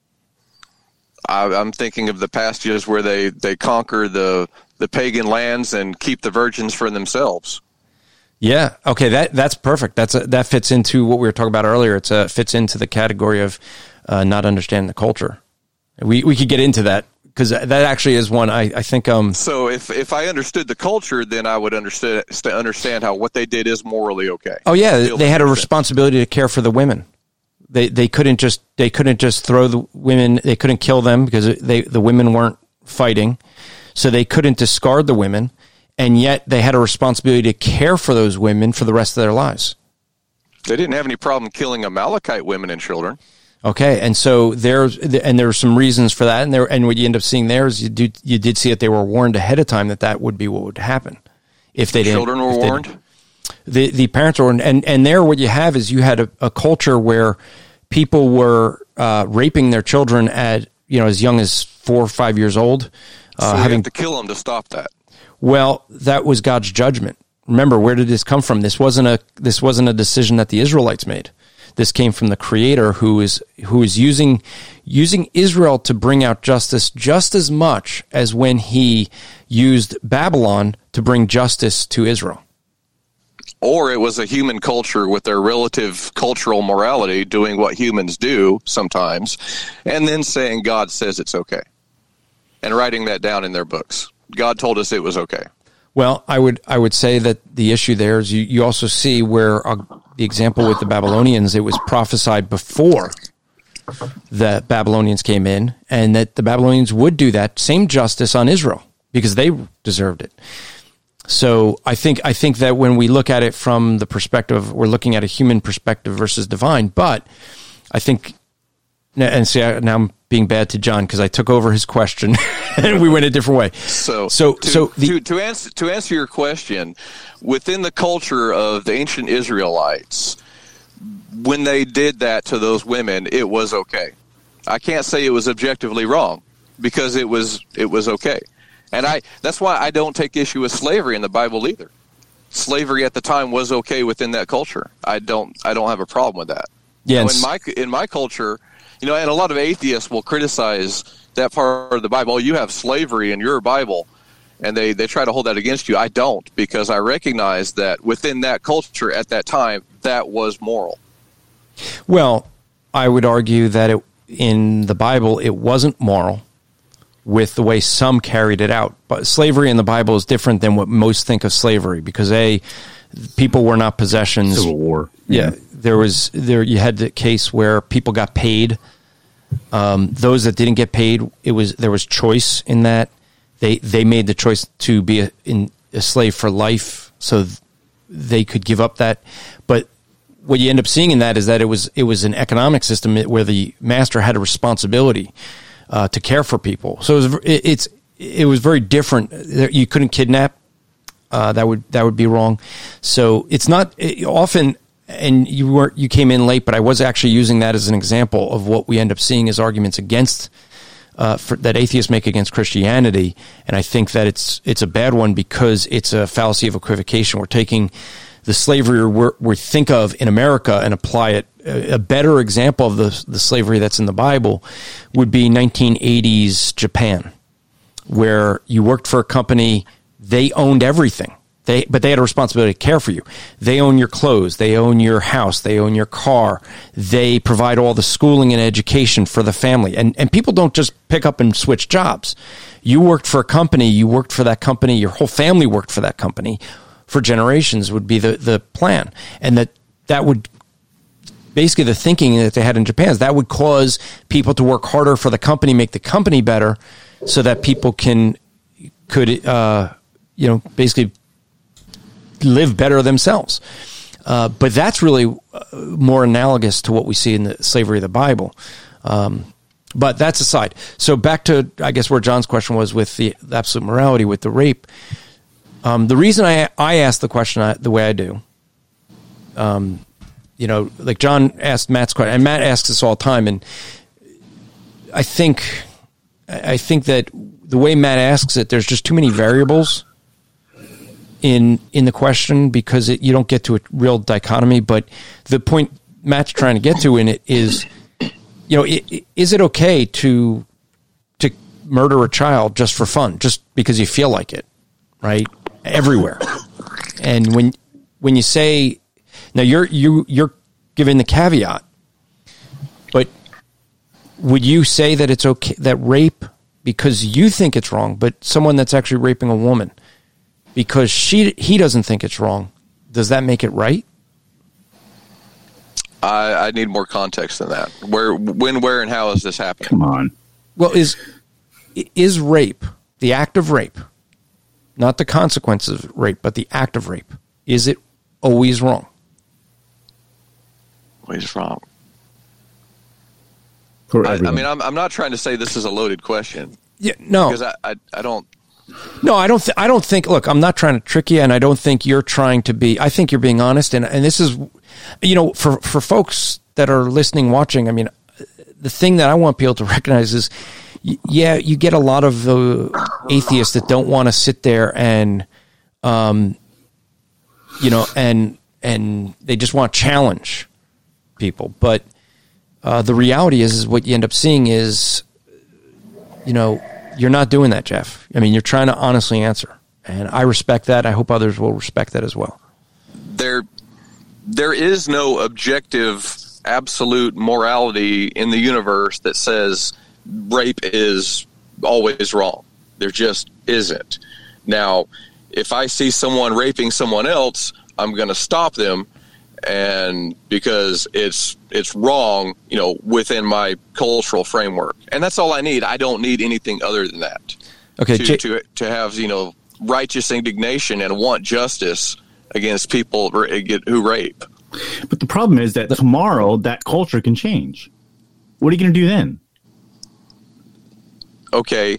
I'm thinking of the passages where they conquer the pagan lands and keep the virgins for themselves. Yeah. Okay. That's perfect. That fits into what we were talking about earlier. It fits into the category of not understanding the culture. We could get into that because that actually is one I think. So if I understood the culture, then I would understand how what they did is morally okay. Oh yeah, they had a responsibility to care for the women. They couldn't just throw the women. They couldn't kill them because the women weren't fighting, so they couldn't discard the women. And yet they had a responsibility to care for those women for the rest of their lives. They didn't have any problem killing Amalekite women and children. Okay, and so there were some reasons for that, and what you end up seeing there is you did see that they were warned ahead of time that would be what would happen if they didn't. Children were warned. The parents were, and there what you have is you had a culture where people were raping their children at as young as 4 or 5 years old. So you have to kill them to stop that. Well, that was God's judgment. Remember, where did this come from? This wasn't a decision that the Israelites made. This came from the Creator, who is using Israel to bring out justice just as much as when He used Babylon to bring justice to Israel. Or it was a human culture with their relative cultural morality doing what humans do sometimes, and then saying God says it's okay, and writing that down in their books. God told us it was okay. Well, I would say that the issue there is you also see where the example with the Babylonians, it was prophesied before the Babylonians came in, and that the Babylonians would do that same justice on Israel because they deserved it. So I think that when we look at it from the perspective, we're looking at a human perspective versus divine. But I think, and see, now I'm being bad to John because I took over his question and we went a different way. To answer your question, within the culture of the ancient Israelites, when they did that to those women, it was okay. I can't say it was objectively wrong because it was okay. And that's why I don't take issue with slavery in the Bible either. Slavery at the time was okay within that culture. I don't have a problem with that. Yeah, in my culture, and a lot of atheists will criticize that part of the Bible. Oh, you have slavery in your Bible, and they try to hold that against you. I don't, because I recognize that within that culture at that time, that was moral. Well, I would argue that in the Bible, it wasn't moral with the way some carried it out. But slavery in the Bible is different than what most think of slavery because people were not possessions. Civil War. Yeah. You had the case where people got paid. Those that didn't get paid, there was choice in that. They made the choice to be a slave for life, so they could give up that. But what you end up seeing in that is that it was an economic system where the master had a responsibility to care for people. So it was very different. You couldn't kidnap. That would be wrong. So it's not often. And you came in late, but I was actually using that as an example of what we end up seeing as arguments against that atheists make against Christianity. And I think that it's a bad one because it's a fallacy of equivocation. We're taking the slavery we think of in America and apply it. A better example of the slavery that's in the Bible would be 1980s Japan, where you worked for a company, they owned everything. But they had a responsibility to care for you. They own your clothes. They own your house. They own your car. They provide all the schooling and education for the family. And people don't just pick up and switch jobs. You worked for a company. You worked for that company. Your whole family worked for that company for generations would be the plan. And that would basically the thinking that they had in Japan is that would cause people to work harder for the company, make the company better so that people could basically live better themselves. But that's really more analogous to what we see in the slavery of the Bible. But that's aside. So back to, I guess, where John's question was with the absolute morality, with the rape. The reason I asked the question the way I do, like John asked Matt's question, and Matt asks this all the time, and I think that the way Matt asks it, there's just too many variables in the question because you don't get to a real dichotomy. But the point Matt's trying to get to in it is, is it okay to murder a child just for fun, just because you feel like it, right? Everywhere. And when you say, now you're giving the caveat, but would you say that it's okay that rape, because you think it's wrong, but someone that's actually raping a woman because he doesn't think it's wrong, does that make it right? I need more context than that. Where, and how is this happening? Come on. Well, is rape, the act of rape, not the consequences of rape, but the act of rape, is it always wrong? Always wrong. I mean, I'm not trying to say this is a loaded question. Yeah, no. Because I don't. No, I don't think, look, I'm not trying to trick you, and I don't think you're trying to be, I think you're being honest, and this is, for folks that are listening, watching, I mean, the thing that I want people to recognize is, yeah, you get a lot of atheists that don't want to sit there and, and they just want to challenge people. But the reality is what you end up seeing is, you're not doing that, Jeff. I mean, you're trying to honestly answer. And I respect that. I hope others will respect that as well. There is no objective, absolute morality in the universe that says rape is always wrong. There just isn't. Now, if I see someone raping someone else, I'm going to stop them, and because it's wrong, within my cultural framework, and that's all I need. I don't need anything other than that. Okay, to have righteous indignation and want justice against people who rape. But the problem is that tomorrow that culture can change. What are you going to do then? Okay,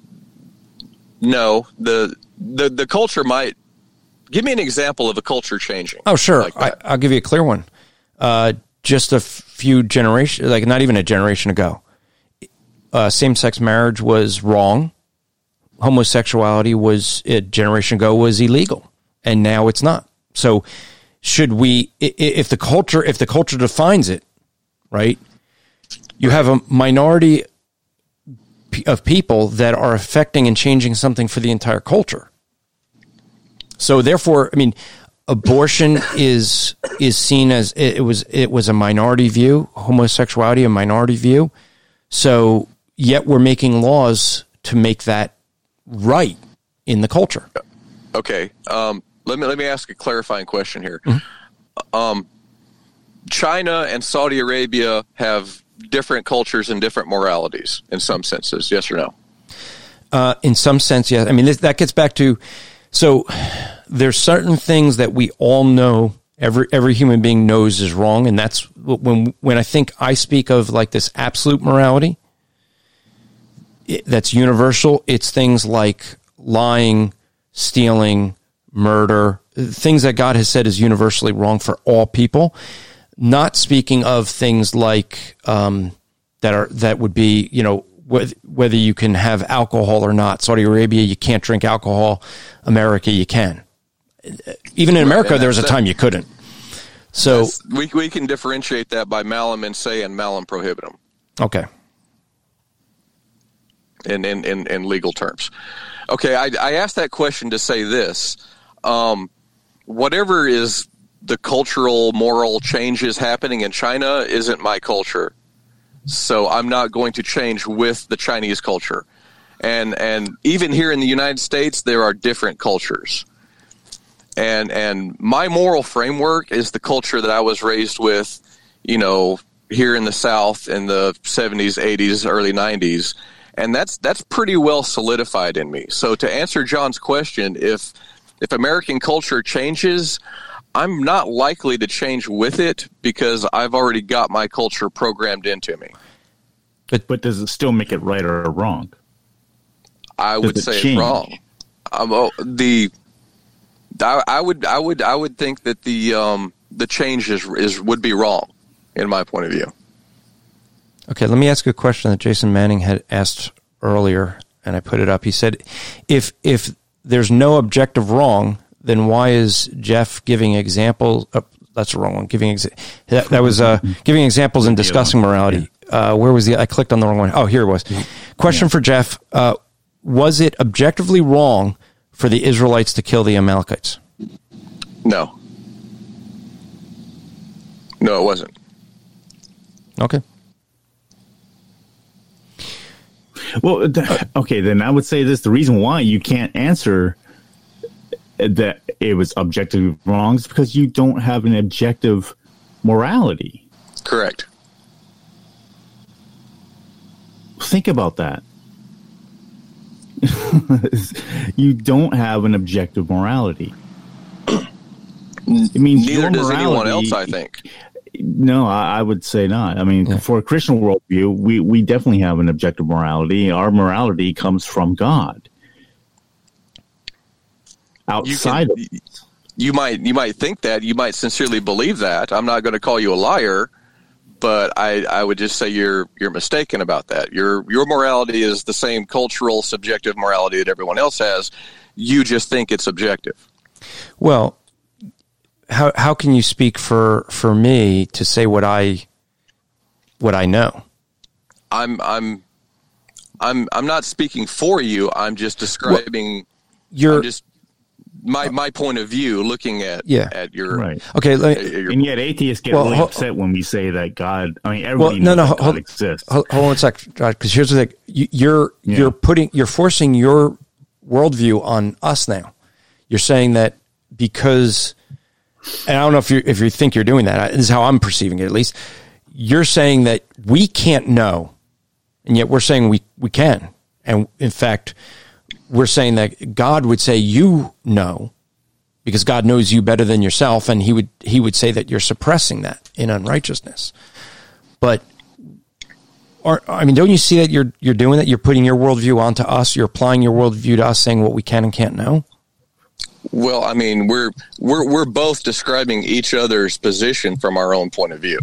no, the culture might. Give me an example of a culture changing. Oh, sure. Like I'll give you a clear one. Just a few generations, like not even a generation ago, same-sex marriage was wrong. Homosexuality a generation ago was illegal, and now it's not. So should we, if the culture defines it, right, you have a minority of people that are affecting and changing something for the entire culture. So therefore, I mean, abortion is seen as it was a minority view, homosexuality a minority view. So yet we're making laws to make that right in the culture. Okay, let me ask a clarifying question here. Mm-hmm. China and Saudi Arabia have different cultures and different moralities in some senses. Yes or no? In some sense, yes. I mean, that gets back to. So there's certain things that we all know, every human being knows is wrong, and that's when I think I speak of like this absolute morality that's universal. It's things like lying, stealing, murder, things that God has said is universally wrong for all people. Not speaking of things like that would be, whether you can have alcohol or not. Saudi Arabia, you can't drink alcohol. America, you can. Even in America, there was a time you couldn't. So we can differentiate that by malum in se and malum prohibitum. Okay. In legal terms. Okay, I asked that question to say this. Whatever is the cultural, moral changes happening in China isn't my culture. So I'm not going to change with the Chinese culture. And even here in the United States, there are different cultures. And my moral framework is the culture that I was raised with, here in the South in the 70s, 80s, early 90s. And that's pretty well solidified in me. So to answer John's question, if American culture changes, I'm not likely to change with it because I've already got my culture programmed into me. But does it still make it right or wrong? I would say it's wrong. I would think that the change would be wrong, in my point of view. Okay, let me ask you a question that Jason Manning had asked earlier, and I put it up. He said, if there's no objective wrong, then why is Jeff giving examples? That's the wrong one. Giving examples and discussing morality. Where was I clicked on the wrong one. Oh, here it was. Question for Jeff. Was it objectively wrong for the Israelites to kill the Amalekites? No. No, it wasn't. Okay. Well, okay, then I would say this. The reason why you can't answer that it was objectively wrong is because you don't have an objective morality. Correct. Think about that. You don't have an objective morality. It means neither does anyone else, I think. No, I would say not. I mean, for a Christian worldview, we definitely have an objective morality. Our morality comes from God. Outside of you might think that, you might sincerely believe that. I'm not going to call you a liar, but I would just say you're mistaken about that. Your morality is the same cultural, subjective morality that everyone else has. You just think it's objective. Well, how can you speak for me to say what I know? I'm not speaking for you. I'm just describing my point of view, looking at your right. Okay, and yet atheists get really upset when we say that God. I mean, everybody knows that God exists. Hold on a sec, because here's the thing: you're forcing your worldview on us now. You're saying that because, and I don't know if you think you're doing that. This is how I'm perceiving it, at least. You're saying that we can't know, and yet we're saying we can, and in fact, we're saying that God would say you know, because God knows you better than yourself, and he would say that you're suppressing that in unrighteousness. But, don't you see that you're doing that? You're putting your worldview onto us. You're applying your worldview to us, saying what we can and can't know. Well, I mean, we're both describing each other's position from our own point of view.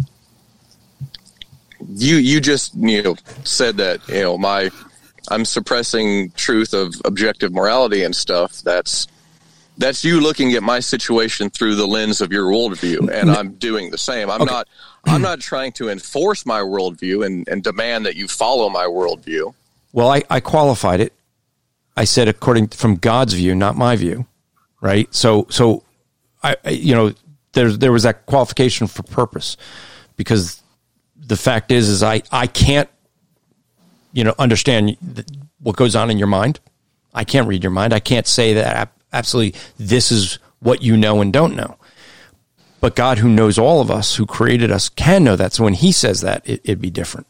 You just said that I'm suppressing truth of objective morality and stuff. That's you looking at my situation through the lens of your worldview, and I'm doing the same. I'm not trying to enforce my worldview and demand that you follow my worldview. Well, I qualified it. I said according from God's view, not my view, right? So I there was that qualification for purpose, because the fact is I can't understand what goes on in your mind. I can't read your mind. I can't say that absolutely this is what you know and don't know. But God, who knows all of us, who created us, can know that. So when he says that, it'd be different.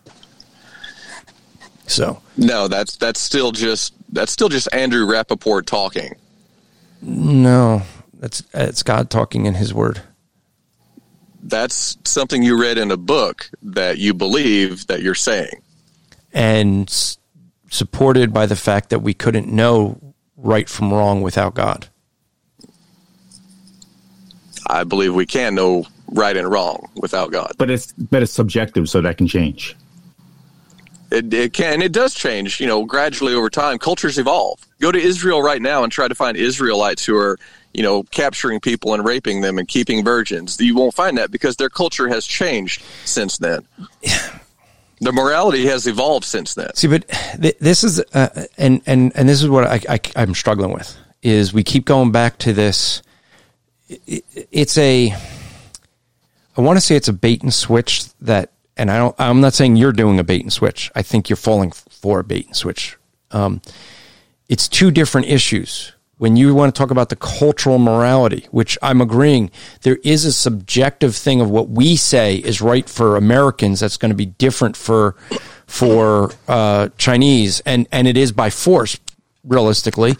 So no, that's still just Andrew Rappaport talking. No, it's God talking in his word. That's something you read in a book that you believe that you're saying. And supported by the fact that we couldn't know right from wrong without God. I believe we can know right and wrong without God. But it's subjective, so that can change. It can. It does change, gradually over time. Cultures evolve. Go to Israel right now and try to find Israelites who are, capturing people and raping them and keeping virgins. You won't find that because their culture has changed since then. The morality has evolved since then. See, but this is, and this is what I'm struggling with, is we keep going back to this. I want to say it's a bait and switch that, and I'm not saying you're doing a bait and switch. I think you're falling for a bait and switch. It's two different issues. When you want to talk about the cultural morality, which I'm agreeing, there is a subjective thing of what we say is right for Americans that's going to be different for Chinese, and it is by force, realistically.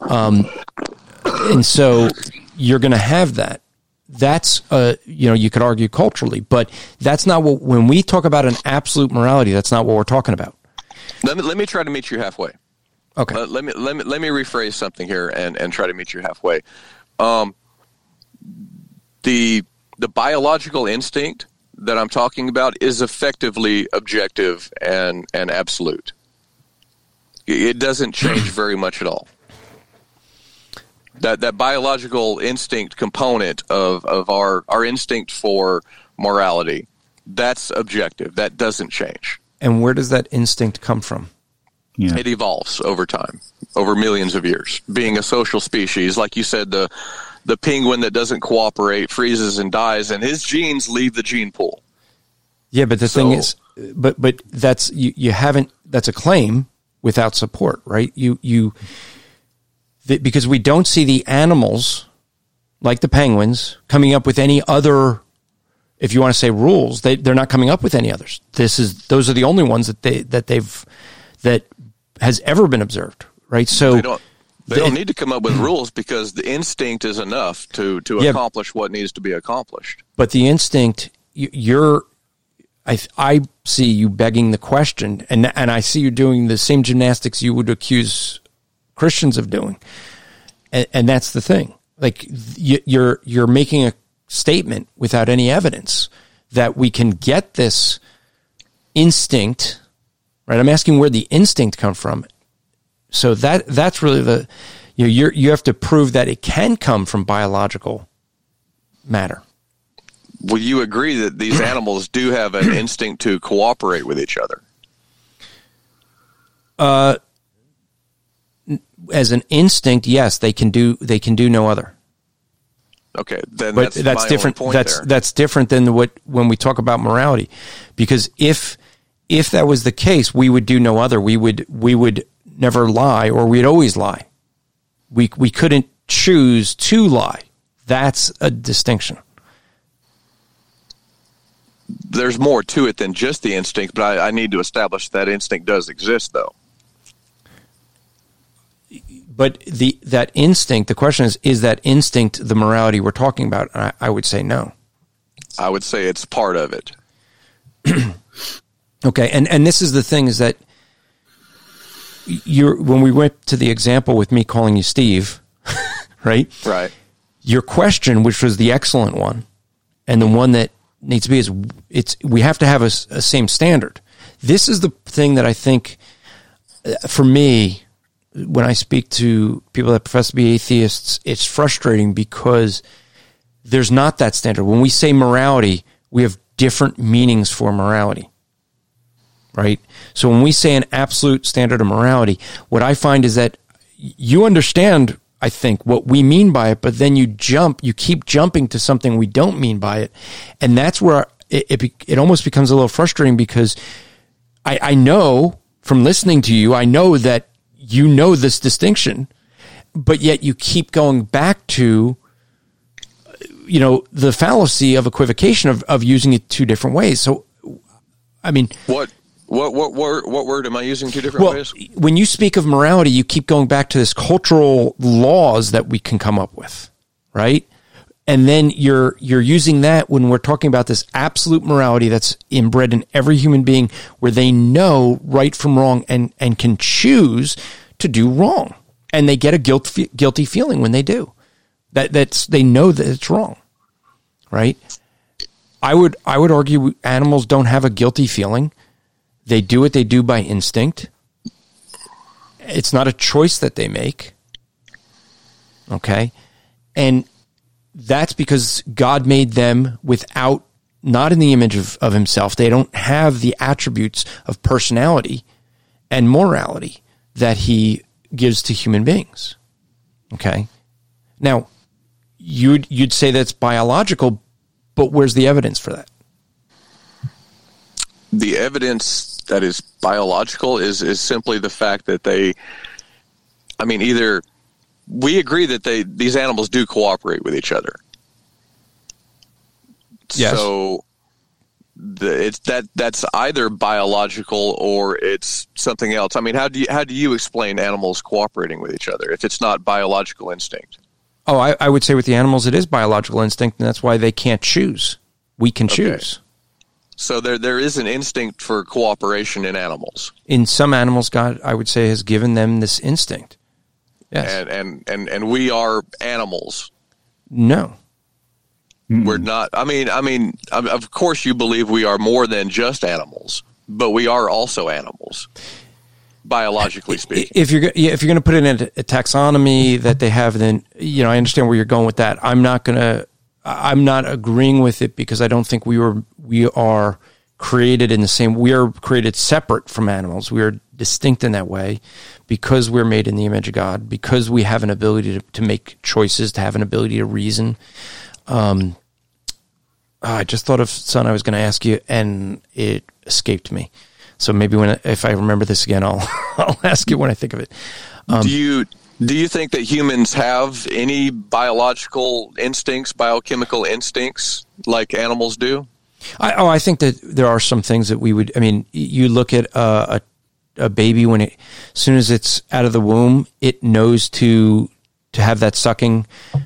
And so you're going to have that. That's, you could argue culturally, but that's not what, when we talk about an absolute morality, that's not what we're talking about. Let me try to meet you halfway. Okay. Let me rephrase something here and try to meet you halfway. The the biological instinct that I'm talking about is effectively objective and absolute. It doesn't change very much at all. That biological instinct component of our instinct for morality, that's objective. That doesn't change. And where does that instinct come from? Yeah. It evolves over time, over millions of years. Being a social species, like you said, the penguin that doesn't cooperate freezes and dies, and his genes leave the gene pool. Yeah, but the thing is, but that's you haven't. That's a claim without support, right? Because we don't see the animals like the penguins coming up with any other. If you want to say rules, they're not coming up with any others. Those are the only ones that has ever been observed, right? So they don't need to come up with rules because the instinct is enough to accomplish what needs to be accomplished. But the instinct, I see you begging the question, and I see you doing the same gymnastics you would accuse Christians of doing, and that's the thing. Like you're making a statement without any evidence that we can get this instinct, right? I'm asking where the instinct come from. So that's really you have to prove that it can come from biological matter. Will you agree that these animals do have an instinct to cooperate with each other? As an instinct, yes, they can do no other. Okay, then but that's different. That's different than when we talk about morality, because if that was the case, we would do no other. We would never lie, or we'd always lie. We couldn't choose to lie. That's a distinction. There's more to it than just the instinct, but I need to establish that instinct does exist, though. But that instinct, the question is that instinct the morality we're talking about? I would say no. I would say it's part of it. Okay, and this is the thing is that when we went to the example with me calling you Steve, right? Right. Your question, which was the excellent one, and the one that needs to be we have to have a same standard. This is the thing that I think, for me, when I speak to people that profess to be atheists, it's frustrating because there's not that standard. When we say morality, we have different meanings for morality, right? So when we say an absolute standard of morality, what I find is that you understand, I think, what we mean by it, but then you keep jumping to something we don't mean by it. And that's where it almost becomes a little frustrating because I know from listening to you, I know that you know this distinction, but yet you keep going back to, the fallacy of equivocation of using it two different ways. So, I mean, what word am I using two different ways? When you speak of morality, you keep going back to this cultural laws that we can come up with, right? And then you're using that when we're talking about this absolute morality that's inbred in every human being, where they know right from wrong and can choose to do wrong, and they get a guilty feeling when they do. They know that it's wrong, right? I would argue animals don't have a guilty feeling. They do what they do by instinct. It's not a choice that they make. Okay? And that's because God made them not in the image of himself. They don't have the attributes of personality and morality that he gives to human beings. Okay? Now, you'd say that's biological, but where's the evidence for that? The evidence that is biological is simply the fact that either we agree that these animals do cooperate with each other. Yes. So that's either biological or it's something else. I mean, how do you explain animals cooperating with each other if it's not biological instinct? Oh, I would say with the animals it is biological instinct, and that's why they can't choose. We can choose. So there is an instinct for cooperation in animals. In some animals, God, I would say, has given them this instinct. Yes. And we are animals. No. We're not. I mean, of course, you believe we are more than just animals, but we are also animals, biologically speaking. If you're going to put it in a taxonomy that they have, then I understand where you're going with that. I'm not agreeing with it because I don't think we are created in the same. We are created separate from animals. We are distinct in that way because we're made in the image of God. Because we have an ability to make choices, to have an ability to reason. I just thought of something I was going to ask you, and it escaped me. So maybe if I remember this again, I'll ask you when I think of it. Do you think that humans have any biological instincts, biochemical instincts like animals do? I think that there are some things that we would. I mean, you look at a baby as soon as it's out of the womb, it knows to have that sucking,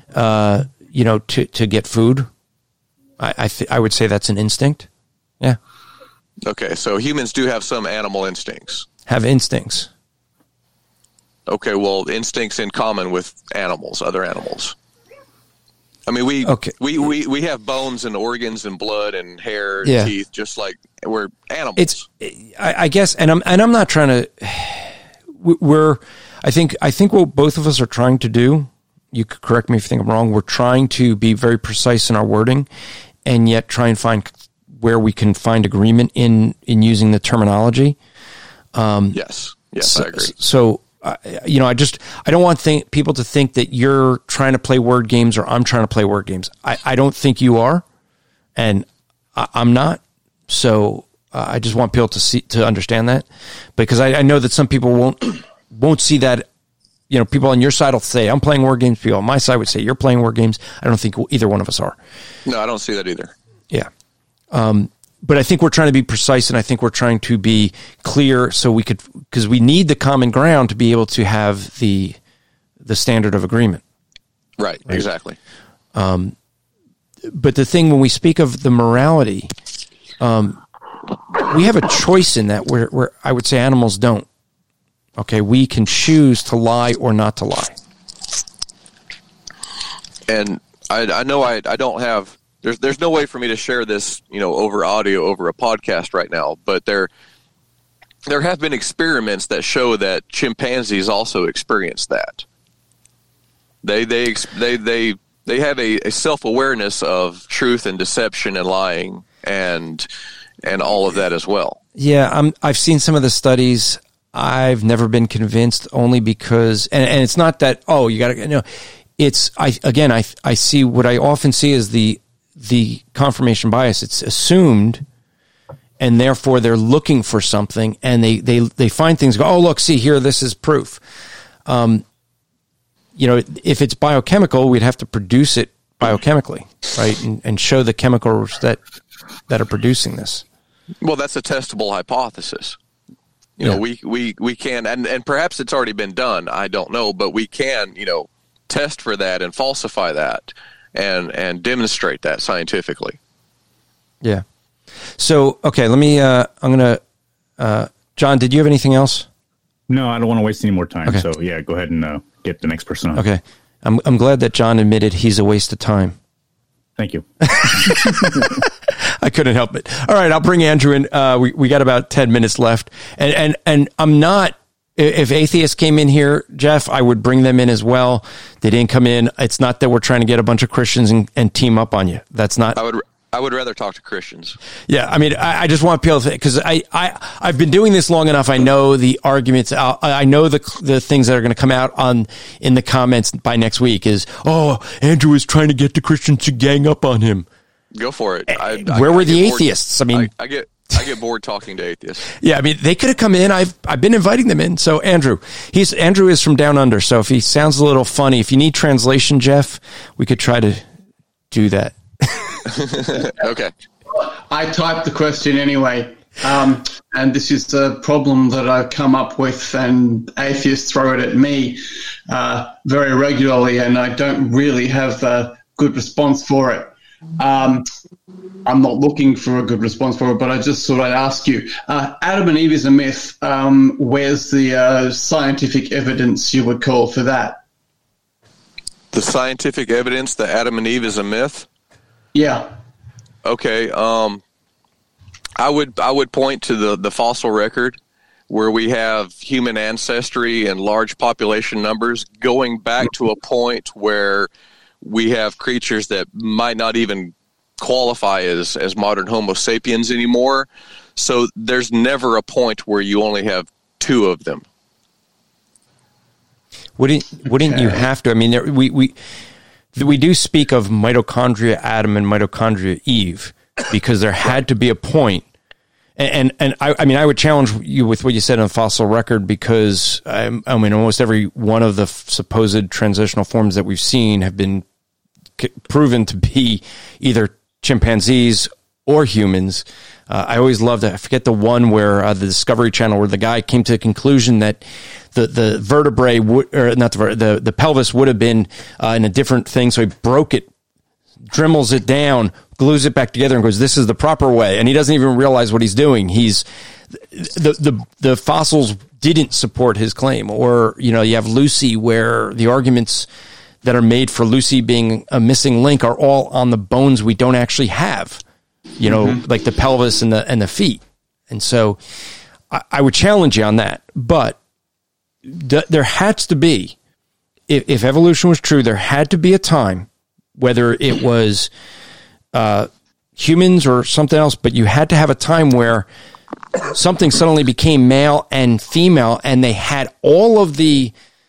to get food. I would say that's an instinct. Yeah. Okay, so humans do have some animal instincts. Have instincts. Okay, well, instincts in common with other animals. I mean, we have bones and organs and blood and hair and teeth, just like we're animals. I guess, and I'm not trying to. I think what both of us are trying to do. You could correct me if you think I'm wrong. We're trying to be very precise in our wording, and yet try and find where we can find agreement in using the terminology. Yes, I agree. So, I don't want people to think that you're trying to play word games or I'm trying to play word games. I don't think you are, and I'm not. So I just want people to understand that, because I know that some people won't see that. People on your side will say, I'm playing word games. People on my side would say, you're playing word games. I don't think either one of us are. No, I don't see that either. Yeah. But I think we're trying to be precise, and I think we're trying to be clear because we need the common ground to be able to have the standard of agreement. Right? Exactly. But the thing, when we speak of the morality, we have a choice in that where I would say animals don't. Okay, we can choose to lie or not to lie. And I know I don't have. There's no way for me to share this, over audio, over a podcast right now. But there have been experiments that show that chimpanzees also experience that. They have a self-awareness of truth and deception and lying and all of that as well. Yeah, I've seen some of the studies. I've never been convinced, only because, and it's not that, you got to, it's, I see what I often see is the confirmation bias. It's assumed, and therefore they're looking for something, and they find things, go, look, see here, this is proof. If it's biochemical, we'd have to produce it biochemically, right? And show the chemicals that are producing this. Well, that's a testable hypothesis. We can, and perhaps it's already been done, I don't know, but we can, test for that and falsify that and demonstrate that scientifically. Yeah. So, okay, let me, I'm going to, John, did you have anything else? No, I don't want to waste any more time. Okay. So, yeah, go ahead and get the next person on. Okay. I'm glad that John admitted he's a waste of time. Thank you. I couldn't help it. All right, I'll bring Andrew in. We got about 10 minutes left. And I'm not, if atheists came in here, Jeff, I would bring them in as well. They didn't come in. It's not that we're trying to get a bunch of Christians and team up on you. That's not. I would rather talk to Christians. Yeah, I mean, I just want people to think, because I've been doing this long enough. I know the arguments. I know the things that are going to come out in the comments by next week is, Andrew is trying to get the Christians to gang up on him. Go for it. Where were the atheists? I mean, I get bored talking to atheists. Yeah, I mean, they could have come in. I've been inviting them in. So Andrew is from down under. So if he sounds a little funny, if you need translation, Jeff, we could try to do that. Okay. I typed the question anyway, and this is the problem that I've come up with, and atheists throw it at me very regularly, and I don't really have a good response for it. I'm not looking for a good response for it, but I just thought I'd ask you. Adam and Eve is a myth. Where's the scientific evidence you would call for that? The scientific evidence that Adam and Eve is a myth? Yeah. Okay. I would point to the fossil record, where we have human ancestry and large population numbers going back to a point where we have creatures that might not even qualify as modern Homo sapiens anymore. So there's never a point where you only have two of them. Wouldn't you have to? I mean, we do speak of mitochondria Adam and mitochondria Eve, because there had to be a point. And I would challenge you with what you said on the fossil record, because I mean, almost every one of the supposed transitional forms that we've seen have been proven to be either chimpanzees or humans. I always loved it. I forget the one where the Discovery Channel, where the guy came to the conclusion that the vertebrae would, or not the pelvis would have been in a different thing, so he broke it, dremels it down, glues it back together, and goes, "This is the proper way." And he doesn't even realize what he's doing. The fossils didn't support his claim. Or, you have Lucy, where the arguments that are made for Lucy being a missing link are all on the bones we don't actually have. Like the pelvis and the feet. And so I would challenge you on that. But there has to be, if evolution was true, there had to be a time, whether it was humans or something else, but you had to have a time where something suddenly became male and female, and they had all of the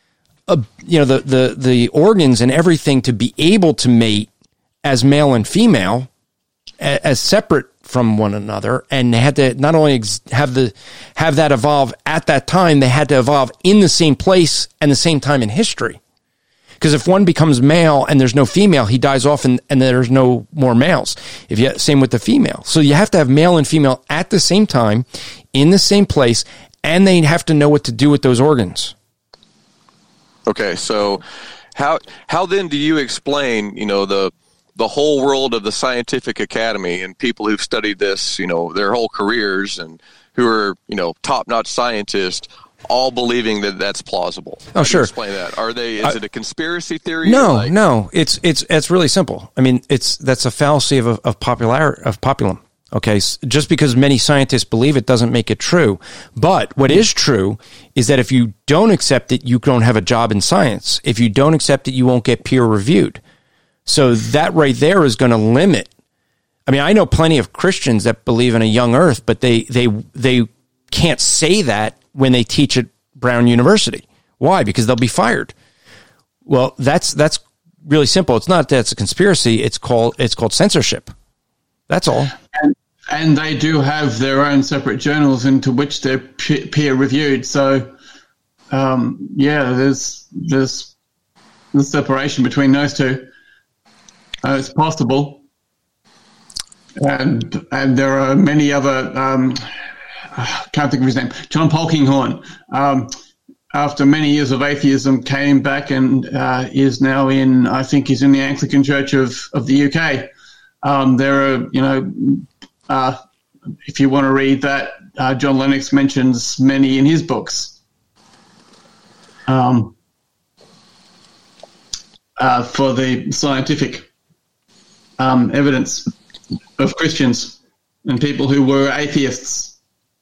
the organs and everything to be able to mate as male and female, as separate from one another. And they had to not only have that evolve at that time, they had to evolve in the same place and the same time in history. Because if one becomes male and there's no female, he dies off, and there's no more males. Same with the female. So you have to have male and female at the same time, in the same place, and they have to know what to do with those organs. Okay, so how then do you explain, the whole world of the scientific academy and people who've studied this, their whole careers, and who are, top-notch scientists, all believing that that's plausible? Oh, sure. Explain that. Is it a conspiracy theory? No. It's really simple. I mean, that's a fallacy of populum. Okay, just because many scientists believe it doesn't make it true. But what is true is that if you don't accept it, you don't have a job in science. If you don't accept it, you won't get peer reviewed. So that right there is going to limit. I mean, I know plenty of Christians that believe in a young earth, but they can't say that when they teach at Brown University. Why? Because they'll be fired. Well, that's really simple. It's not that it's a conspiracy. It's called censorship. That's all. And they do have their own separate journals into which they're peer reviewed. So, there's the separation between those two. It's possible. And there are many other. I can't think of his name. John Polkinghorne, after many years of atheism, came back and is now he's in the Anglican Church of the UK. There are, if you want to read that, John Lennox mentions many in his books for the scientific evidence of Christians and people who were atheists.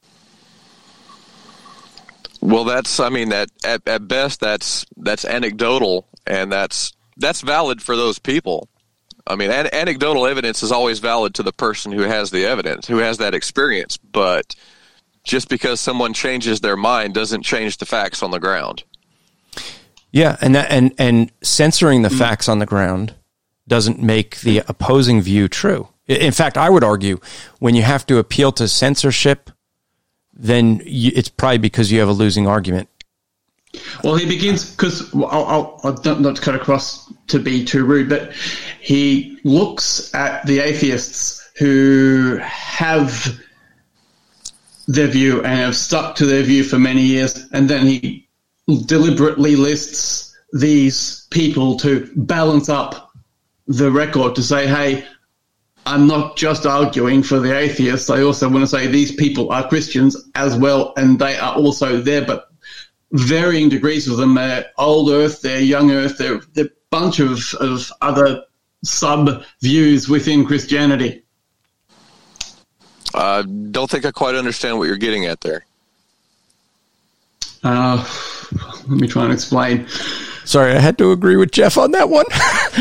Well, at best that's anecdotal, and that's valid for those people. I mean, anecdotal evidence is always valid to the person who has the evidence, who has that experience. But just because someone changes their mind doesn't change the facts on the ground. Yeah, and censoring the facts on the ground doesn't make the opposing view true. In fact, I would argue when you have to appeal to censorship, then it's probably because you have a losing argument. Well, he begins, because I'll not to cut across to be too rude, but he looks at the atheists who have their view and have stuck to their view for many years, and then he deliberately lists these people to balance up the record, to say, hey, I'm not just arguing for the atheists. I also want to say these people are Christians as well, and they are also there, but varying degrees of them. They're old earth, they're young earth, they're a bunch of other sub-views within Christianity. Don't think I quite understand what you're getting at there. Let me try and explain. Sorry, I had to agree with Jeff on that one.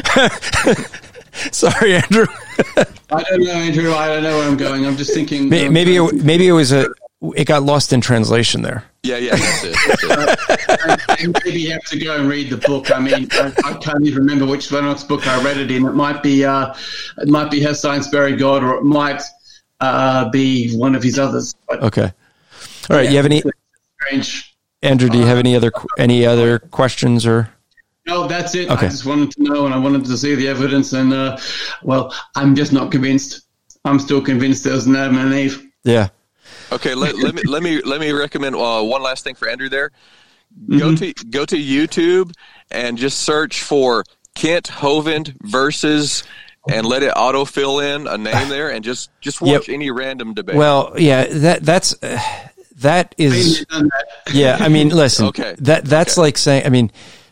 Sorry, Andrew. I don't know, Andrew. I don't know where I'm going. I'm just thinking. Maybe it got lost in translation there. Yeah, that's it. And maybe you have to go and read the book. I mean, I can't even remember which Lennox book I read it in. It might be Has Science Buried God, or it might be one of his others. But, okay. All right. You have any? Strange. Andrew, do you have any other questions or? No, that's it. Okay. I just wanted to know, and I wanted to see the evidence, and well, I'm just not convinced. I'm still convinced there was an Adam and an Eve. Yeah. Okay, let me recommend one last thing for Andrew there. Go to YouTube and just search for Kent Hovind versus, and let it auto fill in a name there, and just watch any random debate. Well, yeah, that is, yeah. I mean, listen. Okay. That's like saying. I mean,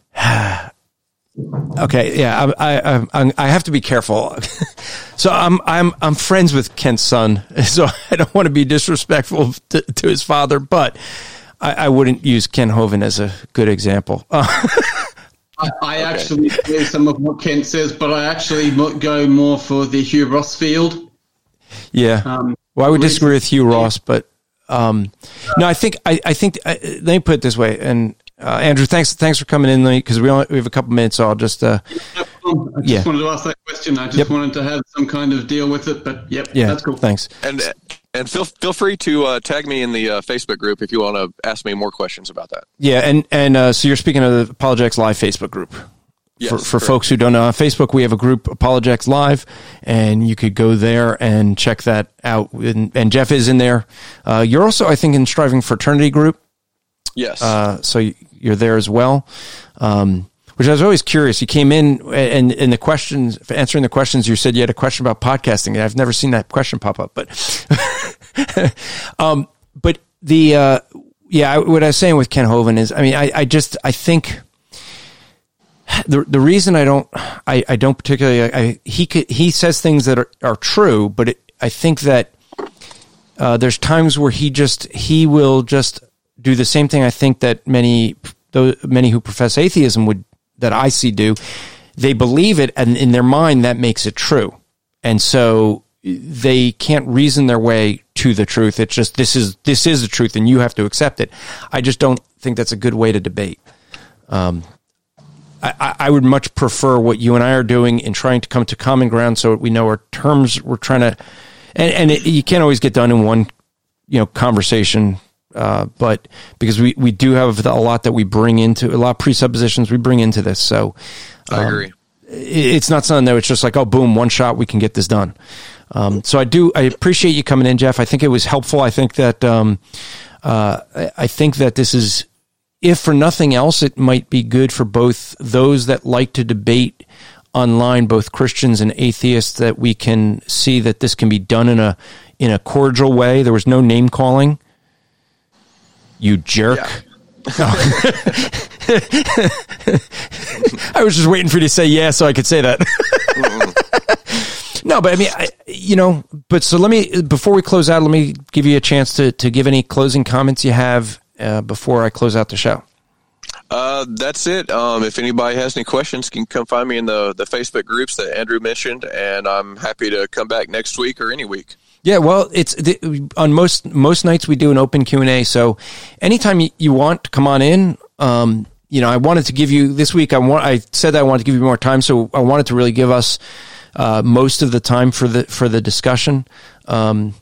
okay, yeah. I have to be careful. So I'm friends with Kent's son, so I don't want to be disrespectful to his father, but I wouldn't use Ken Hovind as a good example. I actually hear some of what Kent says, but I actually go more for the Hugh Ross field. Yeah. Well, I would disagree with Hugh Ross, but no, I think let me put it this way. And Andrew, thanks for coming in, because we have a couple minutes, so I'll just I just wanted to ask that question. I just wanted to have some kind of deal with it, but that's cool. Thanks. And feel free to tag me in the Facebook group if you want to ask me more questions about that. Yeah, and so you're speaking of the Apologetics Live Facebook group. Yes, for folks who don't know, on Facebook we have a group, Apologetics Live, and you could go there and check that out. And Jeff is in there. You're also, I think, in Striving Fraternity group. Yes. So you're there as well. Which I was always curious. You came in and in the questions, answering the questions, you said you had a question about podcasting, and I've never seen that question pop up. But, but what I was saying with Ken Hovind is, I mean, I think the reason I don't particularly, he says things that are true, but I think that there's times where he will just do the same thing. I think that many who profess atheism that I see do, they believe it, and in their mind that makes it true, and so they can't reason their way to the truth. It's just this is the truth, and you have to accept it. I just don't think that's a good way to debate. I would much prefer what you and I are doing in trying to come to common ground, so we know our terms we're trying to, and you can't always get done in one conversation. But because we do have a lot that we bring into, a lot of presuppositions we bring into this. So I agree. It's not something that it's just like, oh, boom, one shot, we can get this done. So I appreciate you coming in, Jeff. I think it was helpful. I think that, this is, if for nothing else, it might be good for both those that like to debate online, both Christians and atheists, that we can see that this can be done in a cordial way. There was no name calling. You jerk. Yeah. I was just waiting for you to say yeah so I could say that. No, but I mean, but so before we close out, let me give you a chance to give any closing comments you have before I close out the show. That's it. If anybody has any questions, you can come find me in the Facebook groups that Andrew mentioned, and I'm happy to come back next week or any week. Yeah, well, it's on most nights we do an open Q&A. So anytime you want to come on in, I wanted to give you this week. I said that I wanted to give you more time, so I wanted to really give us most of the time for the discussion, and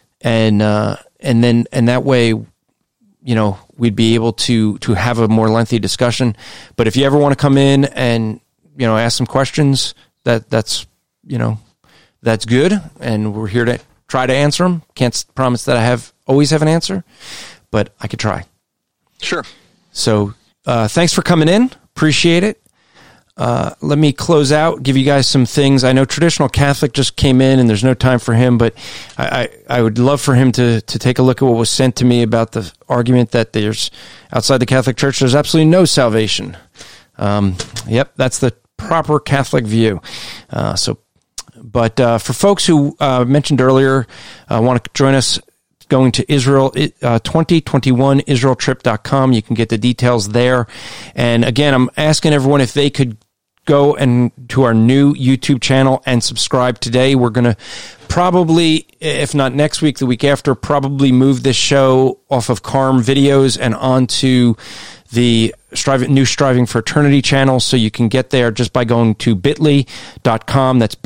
that way, we'd be able to have a more lengthy discussion. But if you ever want to come in and ask some questions, that's good, and we're here to try to answer them. Can't promise that I always have an answer, but I could try. Sure. So thanks for coming in. Appreciate it. Let me close out, give you guys some things. I know Traditional Catholic just came in and there's no time for him, but I would love for him to take a look at what was sent to me about the argument that there's outside the Catholic Church, there's absolutely no salvation. Yep, that's the proper Catholic view. But for folks who mentioned earlier, want to join us going to Israel, 2021israeltrip.com. You can get the details there. And again, I'm asking everyone if they could go and to our new YouTube channel and subscribe today. We're going to probably, if not next week, the week after, probably move this show off of Carm Videos and onto the new Striving for Eternity channel. So you can get there just by going to bit.ly.com. That's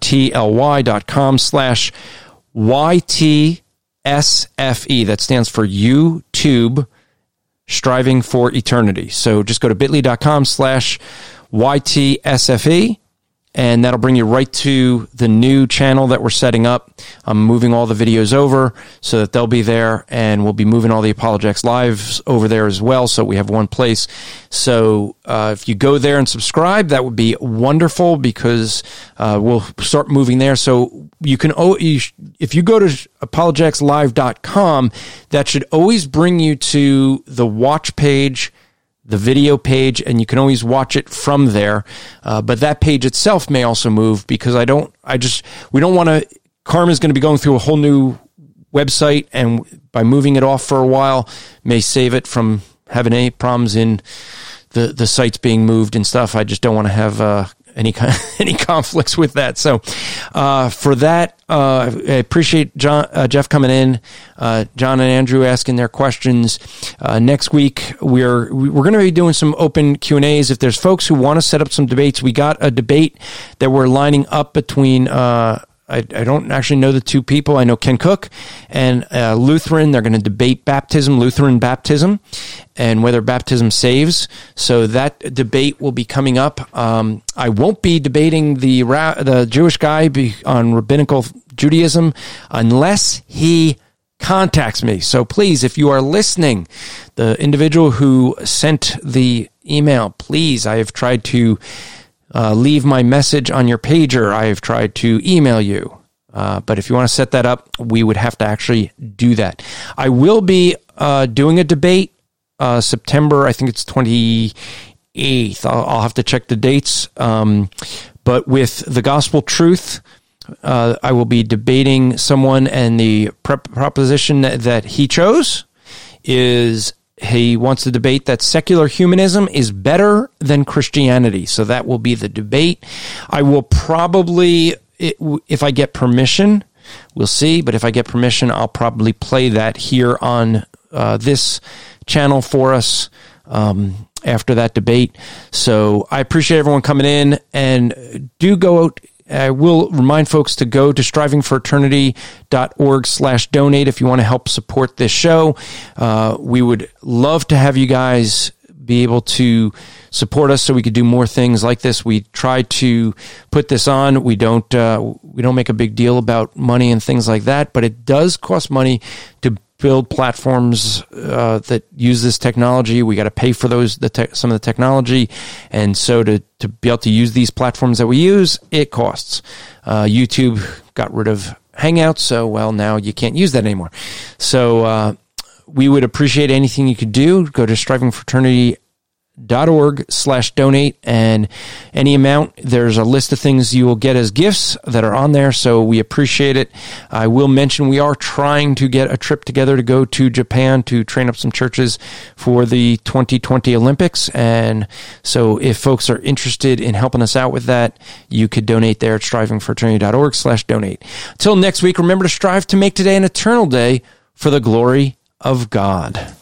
bit.ly.com/YTSFE. That stands for YouTube Striving for Eternity. So just go to bit.ly.com/YTSFE, and that'll bring you right to the new channel that we're setting up. I'm moving all the videos over so that they'll be there, and we'll be moving all the Apologetics Lives over there as well, so we have one place. So if you go there and subscribe, that would be wonderful, because we'll start moving there. So you can, if you go to apologeticslive.com, that should always bring you to the watch page, the video page, and you can always watch it from there. But that page itself may also move, because we don't want to, Carm is going to be going through a whole new website, and by moving it off for a while may save it from having any problems in the sites being moved and stuff. I just don't want to have any conflicts with that. So for that, I appreciate Jeff coming in, John and Andrew asking their questions. Next week we're going to be doing some open Q&As. If there's folks who want to set up some debates, we got a debate that we're lining up between I don't actually know the two people. I know Ken Cook and Lutheran. They're going to debate baptism, Lutheran baptism, and whether baptism saves. So that debate will be coming up. I won't be debating the Jewish guy on rabbinical Judaism unless he contacts me. So please, if you are listening, the individual who sent the email, please, I have tried to leave my message on your pager. I have tried to email you. But if you want to set that up, we would have to actually do that. I will be doing a debate September, I think it's 28th. I'll have to check the dates. But with the Gospel Truth, I will be debating someone, and the proposition that he chose is he wants to debate that secular humanism is better than Christianity. So that will be the debate. I will probably, if I get permission, we'll see, but if I get permission, I'll probably play that here on this channel for us after that debate. So I appreciate everyone coming in, and do go out. I will remind folks to go to strivingforeternity.org/donate if you want to help support this show. We would love to have you guys be able to support us so we could do more things like this. We try to put this on. We don't make a big deal about money and things like that, but it does cost money to build platforms that use this technology. We got to pay for those, some of the technology, and so to be able to use these platforms that we use, it costs. YouTube got rid of Hangouts, so well, now you can't use that anymore. So we would appreciate anything you could do. Go to strivingforeternity.org/donate, and any amount, there's a list of things you will get as gifts that are on there, so we appreciate it. I will mention we are trying to get a trip together to go to Japan to train up some churches for the 2020 Olympics, and so if folks are interested in helping us out with that, you could donate there at strivingforeternity.org/donate. Until next week, remember to strive to make today an eternal day for the glory of God.